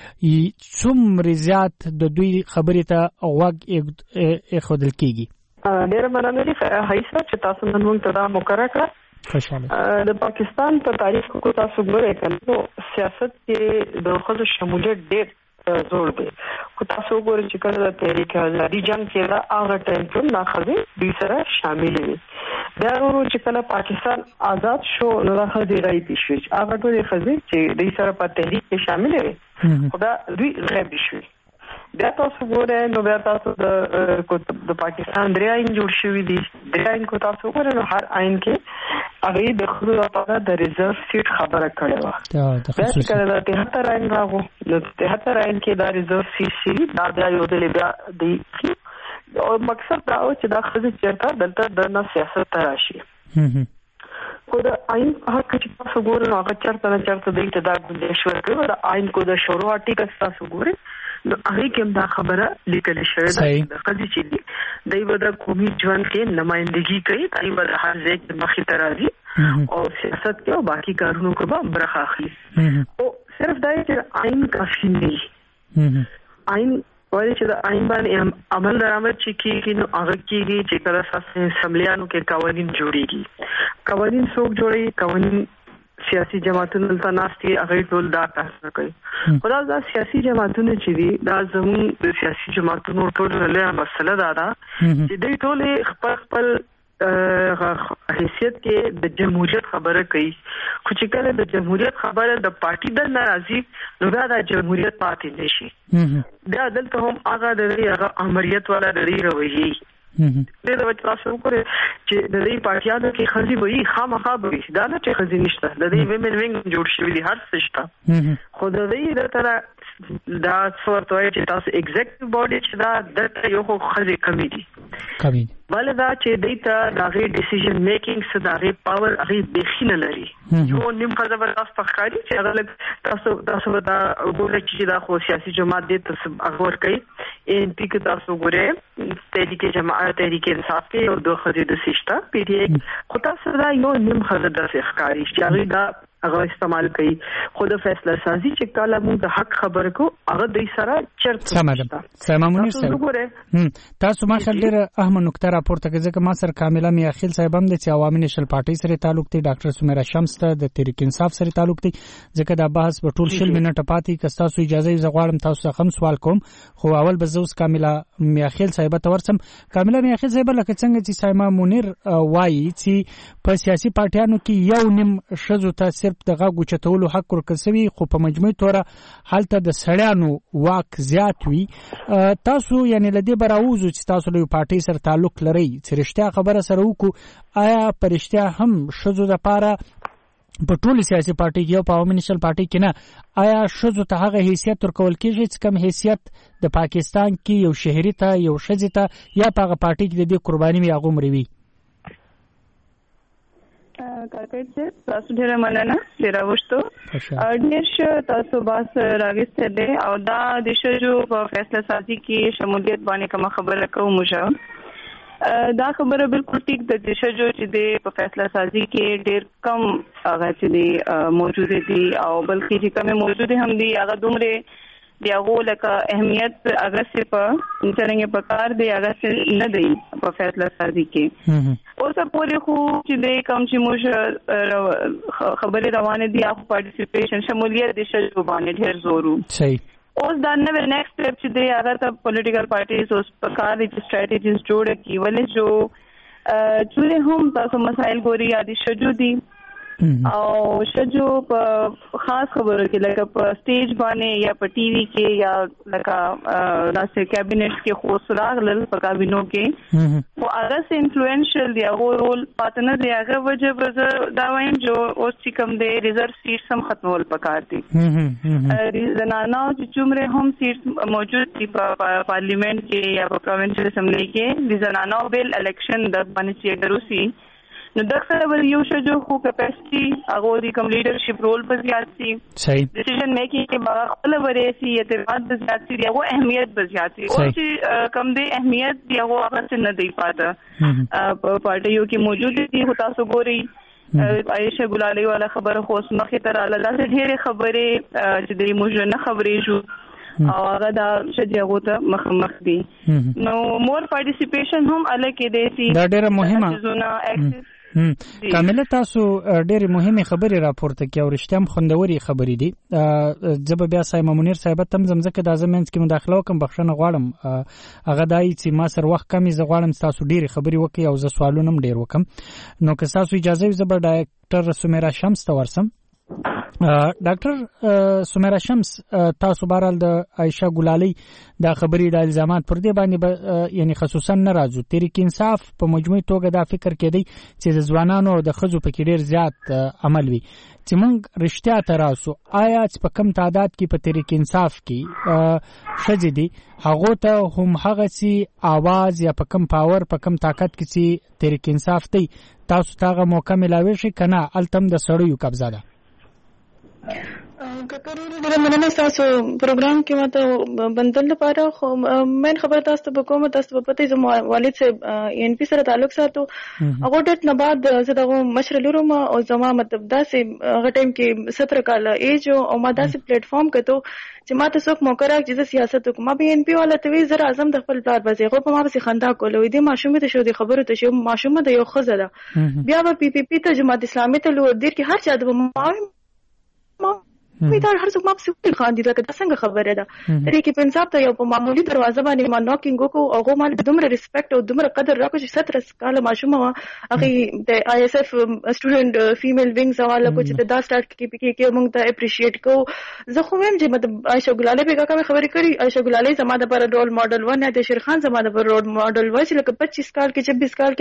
څومره زیات د دوی خبرې ته غوږ ایښودل کېږي. ډېره مننه دي حیثیت چې تاسو نن موږ ته دا مقرره کړه. د پاکستان په تاریخ کې تاسو ګورئ کنه سیاست کې د ښځو شمولیت ډېر زور دی. خو تاسو وګورئ چې کله د تحریک آزادي جنگ کې دا هغه ټایم کې نه ښځې دوی سره شامل وي. بیا ورو چې کله پاکستان آزاد شو نو دا خځې راي پیښ هغه ټول خځې چې د سره په تحریک کې شامل وي خدا دوی غیب شي. بیا تاسو ګورئ نو بیا تاسو د د پاکستان درې آئین جوړ شوی دی. درې آئین کو تاسو ګورئ نو هر آئین کې هغه د خپل لپاره د ریزرو سیټ خبره کړې و. بیا چې کله د تهتر آئین راغو نو تهتر آئین کې د ریزرو سیټ دا بیا یو ځل بیا دی او مقصد دا و چې دا خځې چیرته دلته د نه سیاست ته راشي. خو د آئین هغه چې تاسو ګورئ نو هغه چرته نه چرته د ابتدا ګنجایش ورکوي. د آئین کو د شروع آرټیکل تاسو ګورئ نو هغه کوم دا خبره لیکل شوې ده د قضیې چې دی دایو د قومي ژوند کې نمائندګي کوي دایو د هر ځای کې مخې ته راځي او سیاست کې او باقي کارونو کې به برخه اخلي. او صرف دا چې آئین کافي نه آئین وایي چې د آئین باندې عمل درآمد چې کېږي نو هغه کېږي چې کله اساسي اسمبلیانو کې قوانین جوړيږي. قوانین څوک جوړي؟ قوانین سیاسي جماعتونو ته ناستي هغه ټول دا کار کوي. خدا دا سیاسي جماعتونه چې دي دا زموږ د سیاسي جماعتونو ټول له مسله دا ده چې دوی ټول خپل خپل حیثیت کې د جمهوریت خبره کوي. خو چې کله د جمهوریت خبره د پارټي د ناراضي نو دا د جمهوریت پاتې نشي. دا دلته هم هغه د هغه امریت والا د رویه د د تاسو وګورئ چې د دې پارټیانو کې خزي وي خامخا وي دا نه چې خزي نشته د دې ویمن وینګ جوړ شوی دي هر څه شته. خو د دې د تر دا څورته چې تاسو ایگزیکټیو باډي چې دا د یو خو خزي کمی دي کمی ولدا چې دیتا دا غي ډیسیژن میکینګ څخه دا غي پاور غي بخینه لري. یو نیم خزه به تاسو تخکاری چې هغه تاسو تاسو دا وګورئ چې دا خو سیاسي جماعت دي تاسو هغه کوي ان پی کې تاسو وګورئ تحریک جماعت تحریک انصاف کې یو دوه خزه د سیسټا پی ډی خو تاسو دا یو نیم خزه د ښکاری چې هغه دا هغه استعمال کوي. خو د فیصله سازي چې کله موږ د حق خبر کو هغه د سره چرته سمه سمامونی سره تاسو ما خل ډیر اهم نقطه راپورته کوي ځکه ما سره کاملا می اخیل صاحب هم د چې عوامي نشل پارټي سره تعلق دی ډاکټر سمیرا شمس ته د تحریک انصاف سره تعلق دی ځکه دا بحث په ټول شل منټه پاتې که تاسو اجازه یې زغواړم تاسو څخه هم سوال کوم خو اول به زوس کاملا می اخیل صاحب ته ورسم. کاملا می اخیل صاحب لکه څنګه چې سایما مونیر وایي چې په سیاسي پارټیانو کې یو نیم شذو ته صرف دغه غوچتولو حق ورکړسوي خو په مجموعي تور حالت د سړیانو واک زیات وي. تاسو یعنی لدی براوزو چې تاسو له پارټي سره تعلق لري چې رښتیا خبره سره وکړو آیا پرشتیا هم شذو د پاره په ټول سیاسي پارټي کې او په عوامي نشل پارټي کې نه آیا شذو ته هغه حیثیت ورکول کېږي چې کوم حیثیت د پاکستان کې یو شهري ته یو شذي ته یا په هغه پارټي کې د دې قرباني می هغه مروي؟ کاکړ تاسو ډیره مننه ډیره وشتو ډیر تاسو باس راغسته دي او دا د شجو په فیصله سازي کې شمولیت باندې کوم خبره کوم مشه دا خبره بالکل ټیک ده چې شجو چې د په فیصله سازي کې ډیر کم هغه چې دي موجود دي او بلکې چې کوم موجود هم دي هغه دومره دی هغه لکه اهمیت هغه څه په څنګه په کار دی هغه څه نه دی په فیصله سازي کې. اوس په پوره خو چې د کوم چې موږ خبرې روانه دي هغه پارټیسیپیشن شمولیت د شجو باندې ډېر زورو صحیح. اوس دا نو نیکسټ سټپ چې دی هغه ته پولیټیکل پارټیز اوس په کار دي چې سټریټیجیز جوړ کړي ولې جو چې هم تاسو مسایل ګوري یا د شجو دي او شجو په خاص خبرو کې لکه په سټیج باندې یا په ټي وي کې یا لکه داسې کابینټ کې خو سراغ لل په کابینو کې او هغه سه انفلوئنشل دی هغه رول پاتنه دی هغه وجه دا وایم جو اوس چې کوم دی ریزرو سیټ سم ختمول پکار دي. زنانو چې څومره هم سیټ موجود دي په پارلیمنت کې یا په پروینشل اسمبلی کې د زنانو بیل الیکشن د باندې چې دروسي نو دغه ول یو شجو خو کپاسټي هغه د کوم لیډرشپ رول په زیات سي صحیح ډیسیژن میکینګ کې باغ خپل ورېسي اعتماد په زیات سي هغه اهمیت په زیات سي او چې کم دی اهمیت دی هغه هغه نه دی پاته په پارټیو کې موجود دي هو تاسو ګوري عائشہ ګلالي والا خبره خو مخه تر الله د ډېرې خبرې چې د موږ نه خبرې شو او هغه دا شجاعو ته مخ مخ دي نو مور پارټیسیپیشن هم الکه دي سي دا ډېر مهمه زونه اکټیو کامله تاسو ډېری مهمه خبرې راپورته کړې او رښتیا خوندوري خبرې دي. زه بیا سایمه منیر صاحب تم زمزه کې د ازمنځ کې مداخله وکم بخښنه غواړم. هغه دای چې ما سره وخت کمی زه غواړم تاسو ډېری خبرې وکړئ او زه سوالونه هم ډېر وکم. نو که تاسو اجازه وي زه به ډاکټر سمیرا شمس ته ورسم. ډاکټر سمیرا شمس تاسو بهرحال د عائشه ګلالي دا خبرې د الزامات پر دې باندې یعنی خصوصا ناراضو تحریک انصاف په مجموعي توګه دا فکر کړي چې د ځوانانو او د ښځو په کې ډېر زیات عمل وي چې موږ رښتیا ته راسو. آیا چې په کم تعداد کې په تحریک انصاف کې ښځې دي هغو ته هم هغه چې آواز یا په کم پاور په کم طاقت کې چې تحریک انصاف دی تاسو ته هغه موقع ملاوي شي که نه هلته هم د سړیو قبضه ده؟ ډېره مننه ستاسو پروګرام کې ماته بندل لپاره. خو مین خبره تاسو ته کوم تاسو په پته زما والد صاحب ان پی سره تعلق ساتو هغه ډېر نه بعد زه دغه مشر لورم او زما مطلب داسې هغه ټایم کې ستر کاله ایج او ما داسې پلیټ فارم کتو چې ما ته څوک موقع راکړي چې زه سیاست وکړم. ما به ان پی والا ته وی زه راځم د خپل پلار بځای خو په ما پسې خندا کوله وي دې ماشومې ته شو د خبرو ته شو ماشومه د یو ښځه ده بیا به پی پی پی ته جماعت اسلامي ته لور دیر کې هر چا د ما وی دا هر څوک ما په سپیل خان دي لکه دا څنګه خبره ده. تحریک انصاف ته یو په معمولی دروازه باندې ما نوکینګ وکړو او هغه مال دومره ریسپیکټ او دومره قدر راکړ چې ستر کاله ماشومه وه هغې د آی ایس ایف سټوډنټ فیمیل وینګز حواله کړو چې دا سټارټ کې پکې کې موږ ته اپریشیټ کوو. زه خو وایم چې مطلب عایشه ګلالۍ بېګا کومې خبرې کړي عایشه ګلالۍ زما دپاره رول ماډل و نه د شیر خان زما دپاره رول ماډل و چې لکه پچیس کال کې چبیس کال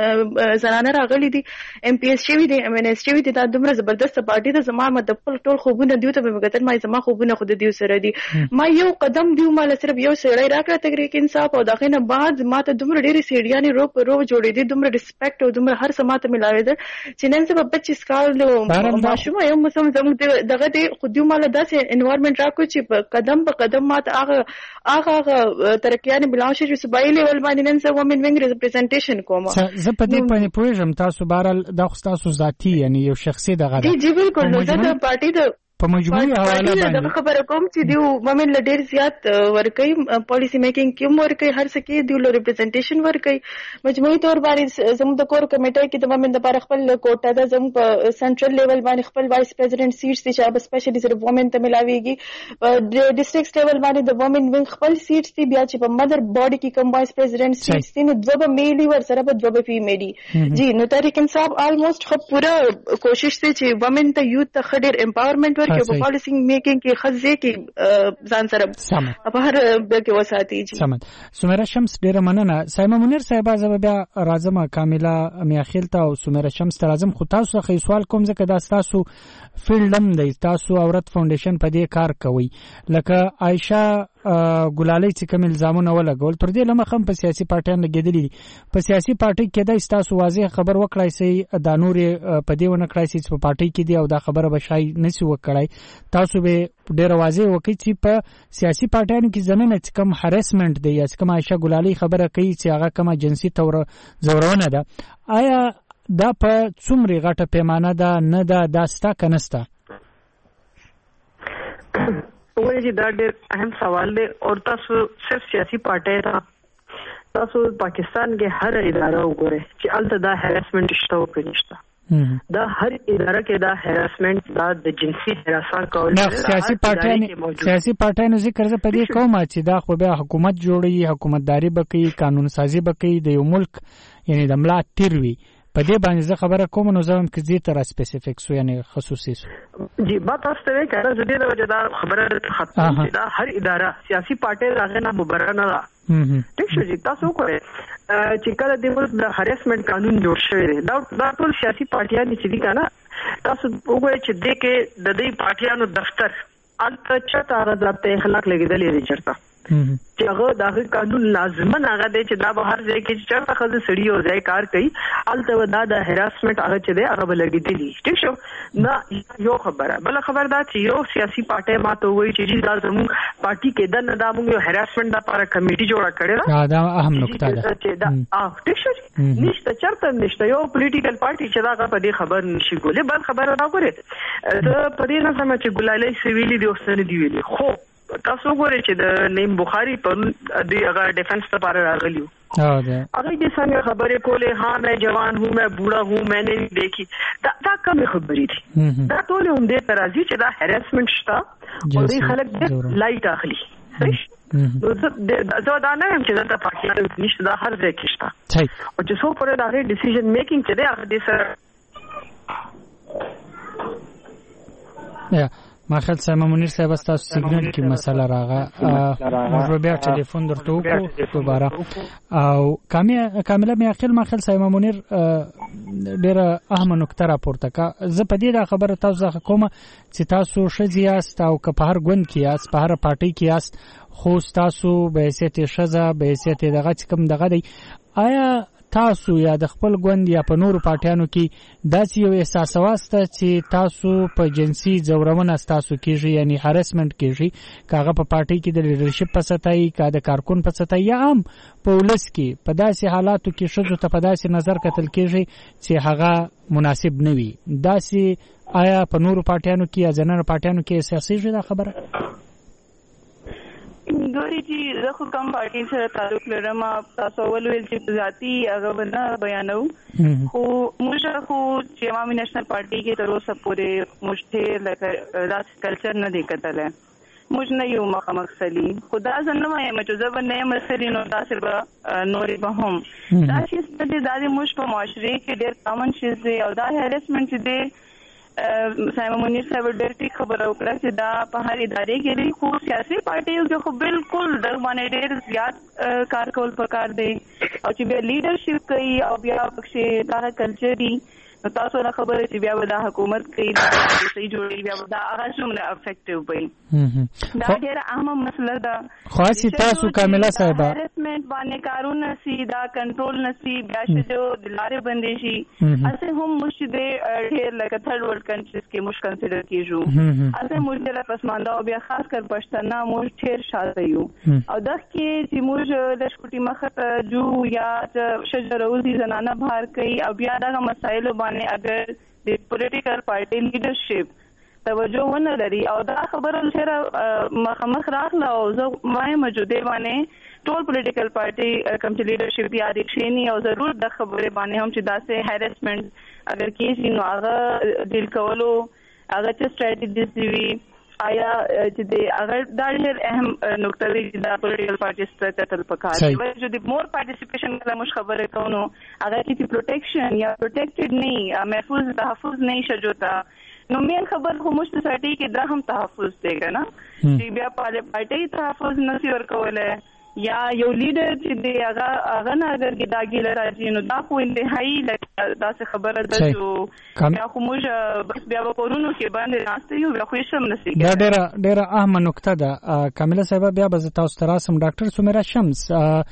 کې زنانه راغلي دي ایم پی ایس شوي دي ایم این ایس شوي دي دا دومره زبردسته پارټي ده. زما مطلب ټول خوبونه دیو ته به مې کتل ما زما خوبونه خو د دیو سره دي. ما یو قدم دیو ماله صرف یو سړی راکړه تحریک انصاف او د هغې نه بعد ما ته دومره ډېرې سیډیانې رو په رو جوړېدې دومره ریسپیکټ او دومره هر څه ما ته ملاوېدل چې نن زه به پچیس کال ماشومه یم مسم زموږ دغه دی خو دیو ماله داسې انوایرمنټ راکړو چې په قدم په قدم ما ته هغه هغه هغه ترقیانې ملاو شي چې صوبایي لیول باندې نن زه ومن وینګ ریپرزنټیشن کوم. زه په دې باندې پوهېږم تاسو بهرحال دا خو ستاسو ذاتي یعنی یو شخصي دغه ده. جی بالکل نو زه د پارټي د په مجموعي حواله باندې دا خبره کوم چې دیو ومن له ډېر زیات ورکوي پالیسی میکینګ کې هم ورکوي هر څه کې دیو له ریپرزنټیشن ورکوي. مجموعي طور باندې زموږ د کور کمیټه کې د ومن دپاره خپل کوټه ده زموږ په سنټرل لیول باندې خپل وایس پریزیډنټ سیټس دي چې هغه سپیشلي صرف ومن ته ملاویږي. په ډسټرکټ لیول باندې د ومن وینګ خپل سیټس دي بیا چې په مدر باډي کې کوم وایس پریزیډنټ سیټس دي نو دوه به میلي ور سره به دوه به فیمیلي. جی نو تحریک انصاف آلموسټ خو پوره کوشش دی چې ومن ته یوت ته ښه ډېر امپاورمنټ ورکړي په پالیسی میکینګ کې خزې کې ځان سره په هر بل کې وساتي. سمد سمیرا شمس ډېره مننه. سایمه منیر صاحب زه بیا راځم کامله میاخیل ته او سمیرا شمس ته راځم خو تاسو څخه سوال کوم ځکه دا ستاسو فیلډ هم دی تاسو عورت فاونډیشن په دې کار کوئ لکه عایشه ګلالۍ چې کوم الزامونه ولګول تر دې لمخ هم په سیاسي پارټیانو لګېدلي دي. په سیاسي پارټۍ کې کېدای ستاسو واضح خبر وکړای سئ دا نور په دې ونه کړای سئ چې په پارټۍ کې دي او دا خبره به شای نسی وکړای تاسو به ډېره واضح وکړئ چې په سیاسي پارټیانو کې زنانه چې کوم هریسمنټ دی یا چې کوم عایشه ګلالۍ خبره کوي چې هغه کومه جنسي ځورونه ده آیا دا په څومره غټه پیمانه ده نه ده دا ستا که نه ستا؟ وایي چې دا ډېر اهم سوال دی او تاسو صرف سیاسي پارټۍ ته تاسو پاکستان کې هر اداره وګورئ چې هلته دا هریسمنټ شته او که نشته. دا هر اداره کې دا هراسمنټ دا د جنسي هراسان کول نه سیاسي پارټیانو سیاسي پارټیانو ذکر زه په دې کوم چې دا خو بیا حکومت جوړي حکومتداري بکوي قانون سازي بکوي د یو ملک یعنی د ملا تیر وي په دې باندې زه خبره کوم نو زه هم کې زی تر سپیسیفیک سو یعنی خصوصي سو. جی بات تاسو ته کړه زه دې د وجه دا خبره ختم دا هر اداره سیاسي پارټي راغې نه مبرر نه ده. ټیک شو جی تاسو کوی چې کله د ملک د هراسمنټ قانون جوړ شوی دی دا دا ټول سیاسي پارټیان چې دي کنه تاسو وګورئ چې د کې د دې پارټیانو دفتر الته چته هغه ضابطه اخلاق لګیدلې دي چرته چې هغه دغه قانون لازمن هغه دی چې دا به هر ځای کې چې چرته خزه سړی او ځای کار کوي الته دا د هراسمنټ هغه چې دی هغه بلګیدلی. ټیک شو نه یو خبره بل خبر دا چې یو سیاسي پارټي ماته وایي چې دا زموږ پارټي کې د نه دا موږ یو هراسمنټ لپاره کمیټي جوړه کړې ده دا اهم نقطه ده چې دا ټیک شو نشته چرته نشته یو پولیټیکل پارټي چې دا په دې خبر نشي ګولې بل خبره دا غوړي ته په دې نه سم چې ګلالۍ سویلي دی اوسنه دی ویلي خو تاسو ګورئ چې د نیم بخاری په د هغه ډیفنس لپاره راغلیو هغه د څنګه خبرې کولې ها مې جوان هوں میں بوڑھا ہوں میں نے دیکھی دا دا کوم خبرې دي دا ټول هم دې ترازی چې دا هریسمنت شته او دې خلک دې لایټ اخلي صحیح نو زه دا نه هم چې دا پاکستان نشته دا هر ځای کې شته او چې څو پر دا ډیسیژن میکینګ چې دا هغه دې سره یا ما خیال سیما منیر صاحب تاسو سیګنل کې مسله راغه موږ بیا ټلیفون درته وکړو دوباره او کامله مې اخر ما خیال سیما منیر ډیره اهمه نکته راپورته کا زه په دې دا خبره تاسو کوم چې تاسو شذ یاست او که په هر ګوند کې یاست په هر پارټي کې یاست خو تاسو به حیثیت شذا به حیثیت دغه کوم دغه دی آیا تاسو یا د خپل ګوند یا په نورو پارټیانو کې داسې یو احساس واسطه چې تاسو په جنسي ځورونه تاسو کېږي یعنی هریسمنت کېږي کاغه په پارټي کې د لیډرشپ په سطحي کا د کارکون په سطحي یا هم په ولس کې په داسې حالاتو کې شذو ته په داسې نظر کتل کېږي چې هغه مناسب نه وي داسې آیا په نورو پارټیانو کې یا ځننه پارټیانو کې سیاسي دا خبره ګوري چې زه خو کوم پارټي سره تعلق لرم تاسو ولول چې ذاتی هغه نه بیانو خو موږ خو چې عوامي نېشنل پارټي کې تر اوسه پورې مشته لکه داس کلچر نه دی کتل موږ نه یو مخامخ سلی خدا زنه وایم چې زه به نه مسلې نو تاسو به نورې به هم دا چې ستاسو د موږ په معاشره کې ډېر کامن شي دی او دا هریسمنت چې دی سیما منیر صاحب ډېر ټیک خبره وکړه چې دا په هر ادارې کې لري خو سیاسي پارټیو کې خو بالکل د باندې ډېر زیات کار کول پکار دی او چې بیا لیډرشپ کوي او بیا پکې دا کلچر دی نو تاسو نه خبره چې بیا د حکومت کوي دا صحیح جوړي بیا دا هغه څومره افیکټیو وي دا ډېر اهم مسله ده خاصی تاسو کامله صاحب هریسمنت باندې کارونه سي دا کنټرول نسی بیا چې جو دلاره بندي شي اسه هم مشده ډېر لکه ثرد ورلد کنټریز کې مش کنسیډر کیږو اسه مشده پسمانده او بیا خاص کر پښتنه مش ډېر شاته یو او دغه کې چې موږ د شکوټي مخه جو یا شجروزي زنانه بهر کوي او بیا دغه مسایل اگر د پولیټیکل پارټي لیډرشپ توجه ونه لري او دا خبره سره مخامخ راغله او زه وایم موجوده باندې ټول پولیټیکل پارټي کوم چې لیډرشپ یا ریښینی او ضرور د خبره باندې هم چې داسې هریسمنت اگر کیږي نو هغه ډیل کولو هغه چې سټریټیجیز وي آیا چې اگر دا ډېر اهم نقطه دی چې دا پولیټیکل پارټیز ته کتل پکار دی چې د مور پارټیسیپیشن کله مش خبره کوو اگر چې پروټیکشن یا پروټیکټډ نه محفوظ تحفظ نه شجوتا نو مین خبر خو مشت ساتي کې دا هم تحفظ دی کنه چې بیا پارټي تحفظ نسی ورکوله یا یو لیډر چې دی هغه هغه نه اگر کې داګی لراځي نو دا خو انتهایی دا څه خبره ده چې بیا خو موږ بس بیا وکورونو کې باندې راستي یو بیا خو شم نسی دا ډېر ډېر اهم نقطه ده کامله صاحب بیا به تاسو تراسم ډاکټر سمیرا شمس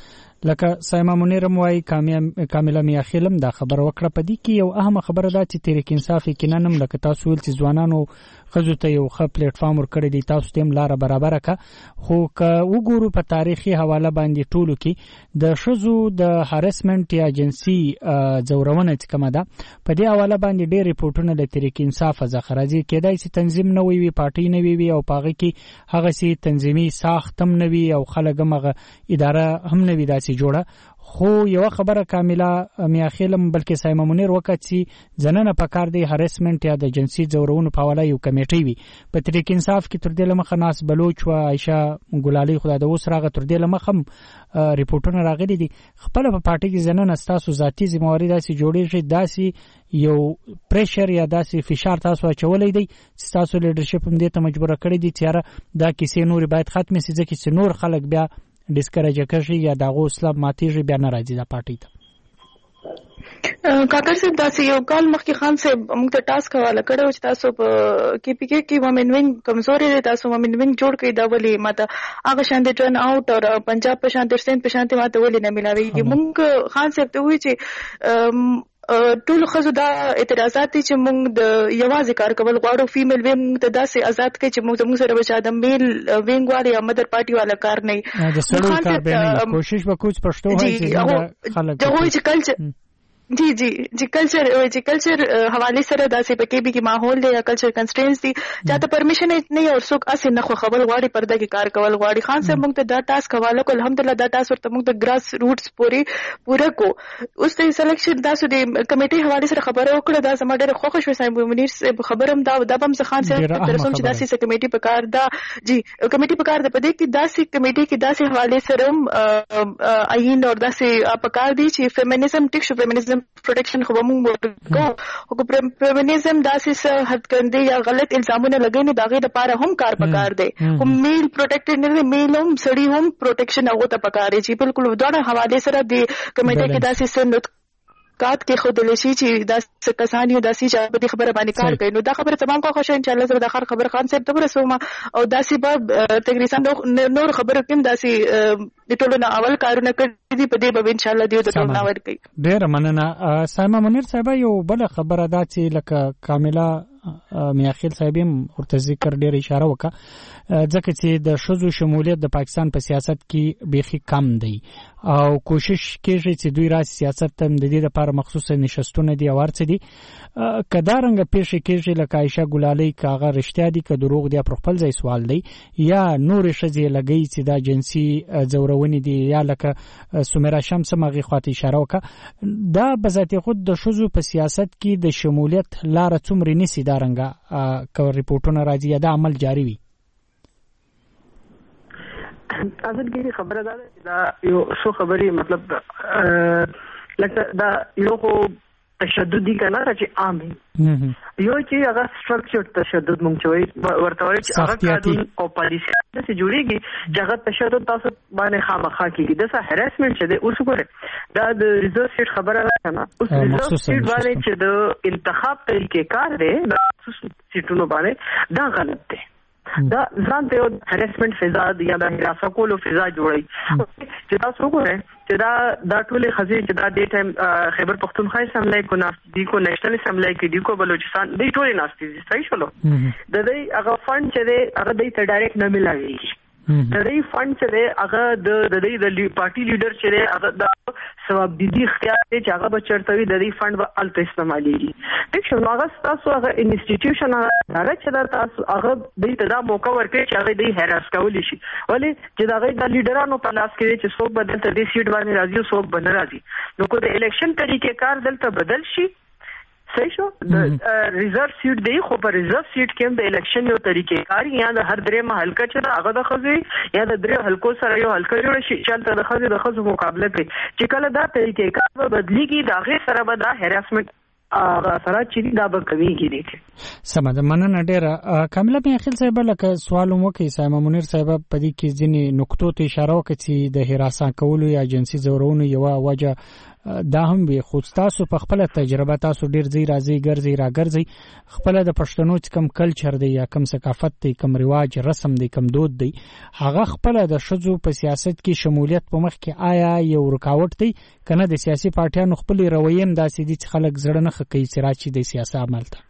لکه سیما منیر موای کامله میا خلم دا خبر وکړه پدې کې یو اهم خبره ده چې تحریک انصاف کې ننم لکه تاسو ول چې ځوانانو خزو ته یو ښه پلیټ فارم ورکړی دی تاسو تیم لار برابر کا خو که وګورو په تاریخي حواله باندې ټولو کې د شذو د هریسمنت یا جنسي ځورونه چې کومه ده په دې حواله باندې ډېر ریپورتونه د تحریک انصاف ځخه راځي کېدای شي تنظیم نه وي پارټي نه وي او پاغه کې هغه سي تنظیمي ساختم نه وي او خلک هغه اداره هم نه وي داسې جوړه خو یو خبره کامله میا خیلم بلکې سیما منیر وکړه چې زنانه په کار دی هریسمنت یا د جنسي ځورونو په حواله یو کمیټي وي په تحریک انصاف کې تر دې لمخه ناس بلوچ او عائشه ګلالي خدای د اوس راغه تر دې لمخه ریپورتونه راغلي دي خپل په پارټي کې زنانه تاسو ذاتی ذمہواری داسې جوړیږي داسې یو پریشر یا داسې فشار تاسو اچولې دی چې تاسو لیډرشپ هم دې ته مجبور کړی دي چې دا کیسې نور باید ختم شي ځکه چې نور خلک بیا ډیسکریج کوي یا دغه اسلام ماتیږي بیا ناراضي د پارټي ته کاکر صاحب داسې یو کال مخکې خان صاحب موږ ته ټاسک حواله کړو چې تاسو په کې پی کې کې ومن وینګ کمزوري دي تاسو ومن وینګ جوړ کړئ دا ولې ماته هغه شان د ټرن اوټ او پنجاب په شان د سند په شان ته ماته ولې نه ملاوي موږ خان صاحب ته وی چې ټول خزو دا اعتراضات دي چې موږ د یوازې کار کول غواړو فیمیل وینګ ته داسې آزاد کړي چې موږ زموږ سره بچا د میل وینګ والا یا مدر پارټي والا کار نه د سړو کار به نه کوشش وکړو پښتو وایي چې خلک دا وایي چې کلچر जी जी जी कल्चर जी कल्चर حواله سره داسې پکې به کې ماحول دی یا کلچر کنسټرینز دي چاته پرمیشن نه او څوک اسې نه خو خبر غواړي پرده کې کار کول غواړي. خان صاحب موږ ته دا ټاسک حواله کول الحمدلله دا ټاسک ورته موږ د ګراس روټس پورې پوره کو. اوس د سلیکشن تاسو د کمیټې حواله سره خبره وکړه دا زما ډېر خوښ شو صاحب منیر خبرم دا د بم خان صاحب تر څو چې داسې کمیټې په کار دا جی کمیټې په کار د پدې کې داسې کمیټې کې داسې حواله سره آئین او داسې په کار دي چې فیمینزم ټیک شو فیمینزم پروټیکشن خو موږ کو او فیمینزم داسې حد کندې یا غلط الزامونه لګینې داغه لپاره هم کار پکار دی خو میل پروټیکټډ نه میل هم سړی هم پروټیکشن هغه ته پکار دی چې بالکل دوه حواله سره د کمیټې کې داسې سنت کات کې خود لشي چې دا کسان یو داسې چې په دې خبره باندې کار کوي. نو دا خبره تمام کو خوشاله ان شاء الله زه د اخر خبر خان صاحب ته ورسوم او داسې به تقریبا نور خبره کوم داسې د ټولو نه اول کارونه کړی په دې به ان شاء الله دیو د ټولو ناور کوي. ډیر مننه سایما منیر صاحب. یو بل خبره دا چې لکه کامله میاخیل صاحب هم ورته ذکر ډیر اشاره وکړه ځکه چې د ښځو شمولیت د پاکستان په سیاست کې بیخي کم دی او کوشش کېږي چې دوی راسي سیاست ته د دې لپاره مخصوص نشستونه دي او ورڅ دي کدارنګ پیښې کېږي لکه عائشہ ګلالۍ کاغه رښتیا دي که دروغ دی پر خپل ځای سوال دی یا نور ښځې لګي چې دا جنسي ځورونې دي یا لکه سمیرا شمس مغه خواته اشاره وکړه دا بذات خود د ښځو په سیاست کې د شمولیت لار څومره نسی دارنګه که ریپورتونه راځي یا دا عمل جاری وي. اصل کې خبره ده دا یو څو خبرې مطلب لکه دا یو خو تشددي کنه چې عام یو چې هغه سټرکچر تشدد مونږ چوي ورته وایي چې هغه قانون او پالیسي چې جوړیږي چې هغه تشدد تاسو باندې خامخا کیږي د څه هراسمنت چې د اوس ګوره دا د ریزرچ سیټ خبره ده کنه اوس ریزرچ سیټ باندې چې د انتخاب طریقې کار دی د سیټونو باندې دا غلط دی دا ځان ته هراسمنت فضا یا د هراسه کولو فضا جوړي چې تاسو وګورئ چې دا دا ټولې خزې چې دا د ټایم خیبر پختونخوا سملای کو ناس دي کو نېشنل سملای کې دي کو بلوچستان دې ټولې ناس دي صحیح شلو د دې هغه فند چې هغه دې ته ډایرکټ نه ملایي د دې فند چې هغه د دې د پارټي لیډر چې هغه د ثواب دي اختیار چې هغه بچرتوي د دې فند په الته استعمالي ټیک شو هغه تاسو هغه انسټیټیوشن هغه چې تاسو هغه دې ته دا موقع ورکړي چې هغه دې هراس کولی شي ولې چې دا غي د لیډرانو په لاس کې چې څوک بدل ته دې سیټ باندې راځي څوک باندې راځي نو کو د الیکشن طریقې کار دلته بدل شي صحیح شو د ریزرو سیټ دی خو په ریزرو سیټ کې د الیکشن یو طریقې کار یا د هر درې محلکه چې هغه د خزي یا د درې حلقو سره یو حلقه جوړ شي چې د خزي د خزو مقابله کوي چې کله دا طریقې کار به بدلیږي دا غي سره به دا هراسمنت هغه سره چې دا به کوي کېږي. سمه مننه ډیره کامله بیا خپل صاحب لکه سوال مو کوي سایما منیر صاحب په دې کې ځینې نقطو ته اشاره وکړي چې د هراسه کولو یا جنسي ځورونې یو وجه دا هم به خو تاسو په خپل تجربه تاسو ډیر ځای راځي ګرځي راګرځي خپل د پښتنو کم کلچر دی یا کم ثقافت دی کم رواج رسم دی کم دود دی هغه خپل د شذو په سیاست کې شمولیت په مخ کې آیا یو رکاوټ دی کنه د سیاسي پارټیانو خپل رویم داسې دي چې خلک زړه نه خکې سراچي د سیاست عمل ته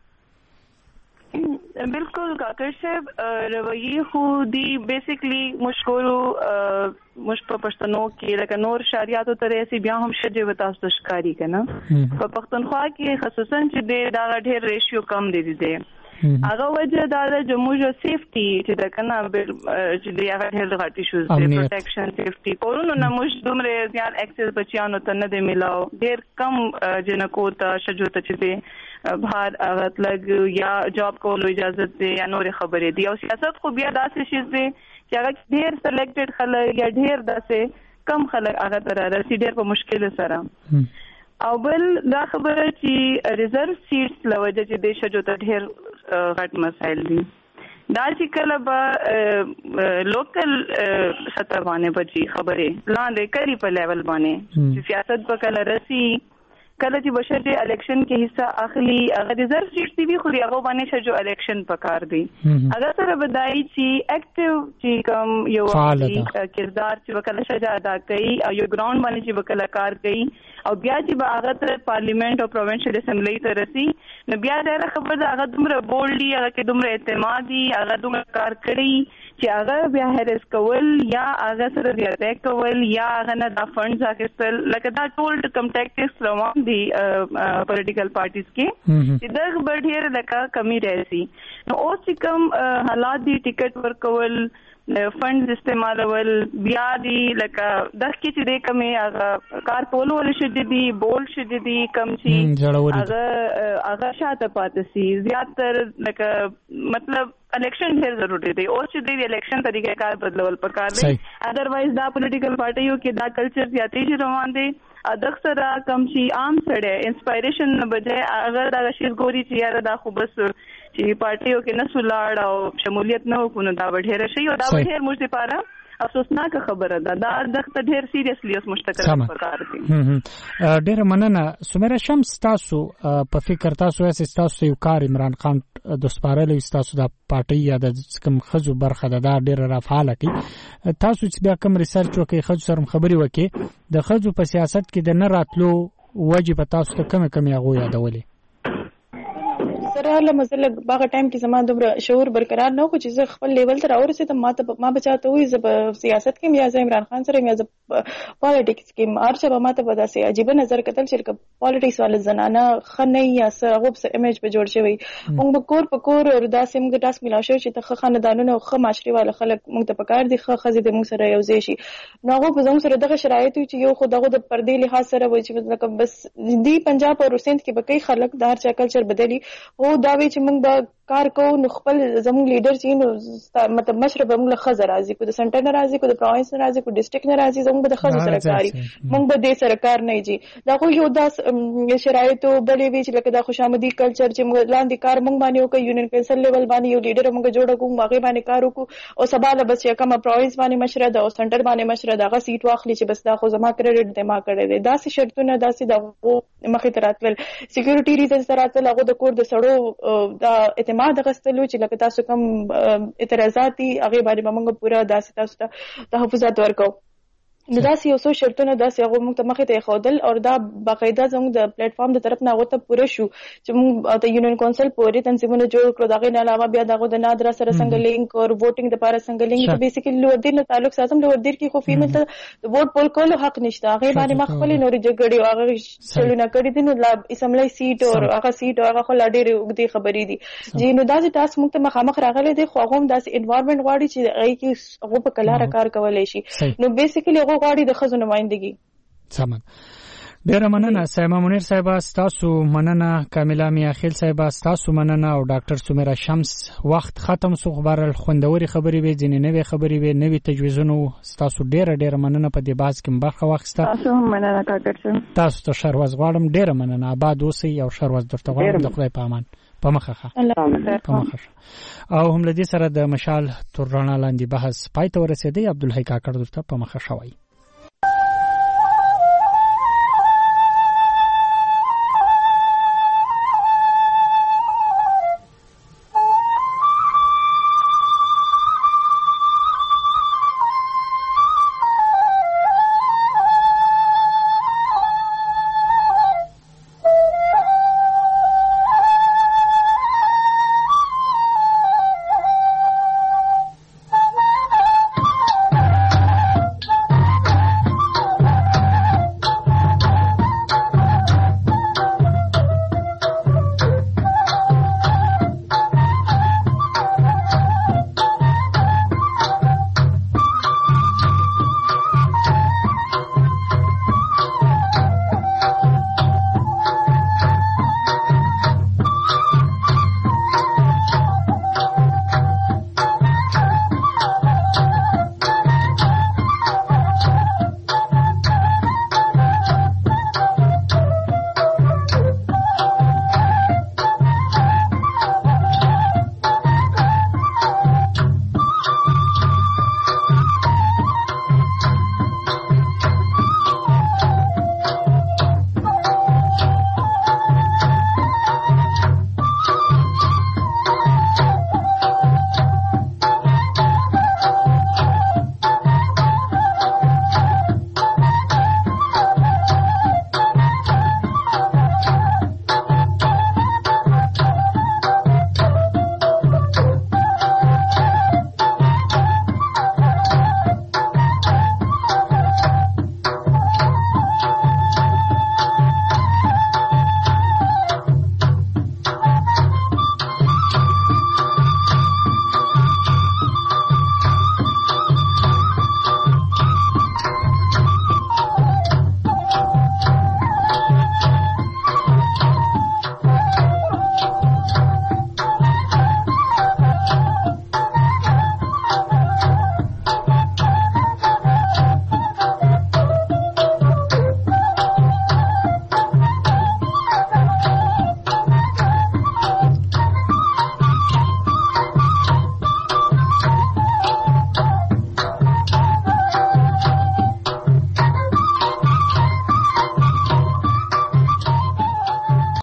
بالکل کاکر صاحب رویه خو دی بیسیکلی مشکورو مش په پښتنو کې لکه نور شریعتو ترې سي بیا هم شجه وتا ستشکاری کنه په پښتونخوا کې خصوصا چې دا ډېر ریشیو کم دی دی هغه وجه دا د جمهور سیفټي چې دا کنه چې دی هغه ډېر غټي شوز دی پروټیکشن سیفټي کورونو نه مش دومره زیات اکسس بچیانو ته نه دی ملاو ډېر کم جنکو ته شجو ته چې بهر اغت لګ یا جاب کولو اجازه دی یا نور خبرې دی او سیاست خو بیا داسې شي دی چې هغه ډېر سلیکټډ خلک یا ډېر داسې کم خلک هغه تر راسي ډېر په مشکل سره او بل دا خبره چې ریزرو سیټس لوجه چې د شجو ته ډېر غټ مسایل دي دا چې کله به لوکل سطح باندې بچي خبره لاندې کری په لیول باندې چې سیاست په کله راسي کله چې بشر د الیکشن کې حصہ اخلي هغه د زر سیټ دی خو هغه باندې شجو الیکشن پکار دی هغه سره بدایي چې اکټیو چې کوم یو کردار چې وکړه شجا ادا کوي او یو ګراوند باندې چې وکړه کار کوي او بیا چې هغه تر پارلیمنت او پروینشل اسمبلی ته رسي نو بیا دا خبره هغه دومره بولډي هغه کې دومره اعتمادي هغه دومره کار کوي چې هغه بیا هریس کول یا هغه سره بیا اٹیک کول یا هغه نه د فندز اخیستل لکه دا ټول کم ټیکټکس روان دي پولیټیکل پارټیز کې چې دغه بډیر لکه کمی راځي نو اوس کوم حالات دي ټیکټ ورکول فندز استعمالول بیا دی لکه د کې چې د کمې هغه کار کول ول شي دي بول شي دي کم شي هغه هغه شاته پاتې سي زیاتره لکه مطلب الیکشن ډېر ضروري دی او چې د الیکشن طریقې کار بدلول پکار دی ادروایز دا پولیټیکل پارټیو کې دا کلچر زیاتې روان دی ادغ سره کم شي عام سره انسپایریشن نه بجای اگر دا شی ګوري چې یاره دا خو بس چې پارټیو کې نه سولاړ او شمولیت نه وکونو دا ډېر شي او دا ډېر موږ لپاره افسوسناک خبره ده دا دغه ډېر سیریسلی اوس مشتکل پکار دي ډېر مننه سمیرا شمس تاسو په فکر تاسو یې تاسو یو کار عمران خان د سپارلې تاسو د پارټي یا د کوم خزو برخه ده دا ډېر رافعاله کی تاسو چې بیا کوم ریسرچ وکړئ خزو سره خبري وکړئ د خزو په سیاست کې د نه راتلو واجب تاسو ته کوم کوم یغو یادولې سره له مسله باغ ټایم کې زما د شعور برقرار نه خو چې زه خپل لیول تر اور سه ما ته ما بچاته وي زه په سیاست کې میا زه عمران خان سره میا زه پالیټکس کې ارچه به ما ته پدا سي عجیب نظر کتل چې پالیټکس ول زنانه خنه یا سره غوب سره ایمیج په جوړ شوی موږ کور په کور او داسې موږ ټاس ملا شو چې ته خاندانونو او خه معاشري والا خلک موږ ته پکار دي خه خزي د موږ سره یو ځای شي نو هغه په زموږ سره دغه شرایط چې یو خو دغه د پردې لحاظ سره وایي چې مطلب بس دی پنجاب او سند کې به کوي خلک دار چا کلچر بدلی او دا وی چې موږ کار کوو نو خپل زموږ لیډر چې نو مطلب مشر به موږ خزر راځي کو د سنټر نه راځي کو د پروینس نه راځي کو ډیسټریکټ نه راځي زموږ د خزر سره کاری موږ به د سرکار نه جي دا خو یو داس شرایط بلې وی چې لکه د خوشامدي کلچر چې موږ لاندې کار موږ باندې او کې یونین کونسل لیول باندې یو لیډر موږ جوړ کوو هغه باندې کار وکړو او سبا له بس چې کوم پروینس باندې مشر ده او سنټر باندې مشر ده هغه سیټ واخلي چې بس دا خو زما کریډټ دی ما کړی دی داسې شرطونه داسې د مخې تراتل سکیورټي ریزنز تراتل هغه د کور د سړو د اعتماد غستلو چې لکه تاسو کوم اعتراضات دي هغه باندې موږ پورا داسې تاسو ته تحفظات ورکو نو داسې یو څو شرطونه داسې هغه موږ ته مخې ته خودل او دا باقاعده زموږ د پلیټ فارم د طرف نه هغه ته پوره شو چې موږ د یونین کونسل پورې تنظیمونه جوړ کړو دا غي نه علاوه بیا دغه د نادرا سره څنګه لینک او ووټینګ د لپاره څنګه لینک بیسیکلی لوردیر نه تعلق ساتم لوردیر کې خو فیمیل ته د ووټ پول کولو حق نشته هغه باندې مخفل نوري جګړې او هغه شلونه کړې دي نو لا اسمبلی سیټ او هغه سیټ او هغه خو لا ډېر وګړي خبرې دي جی نو داسې تاسو موږ ته مخامخ راغلي دي خو هغه هم داسې انوایرنمنت غواړي چې هغه کې هغه په کلاره کار کولای شي نو بیسیکلی هغه غواړي د خزونه سمد ډیره مننه سیما منیر صاحب تاسو مننه کاملا میاخیل صاحب تاسو مننه او ډاکټر سمیرا شمس وخت ختم سو خبر خوندوري خبري به ځینې نوې خبري به نوې تجویزونه تاسو ډیره ډیره مننه په دې باز کې برخه واخسته تاسو مننه کاکر تاسو ته شرواز غواړم ډیره مننه آباد اوسئ او شرواز درته غواړم د خدای په امان په مخه په مخه او هم لدی سره د مشال تر رڼا لاندې بحث پای ته ورسېدی عبدالحی کاکړ درته په مخه شوی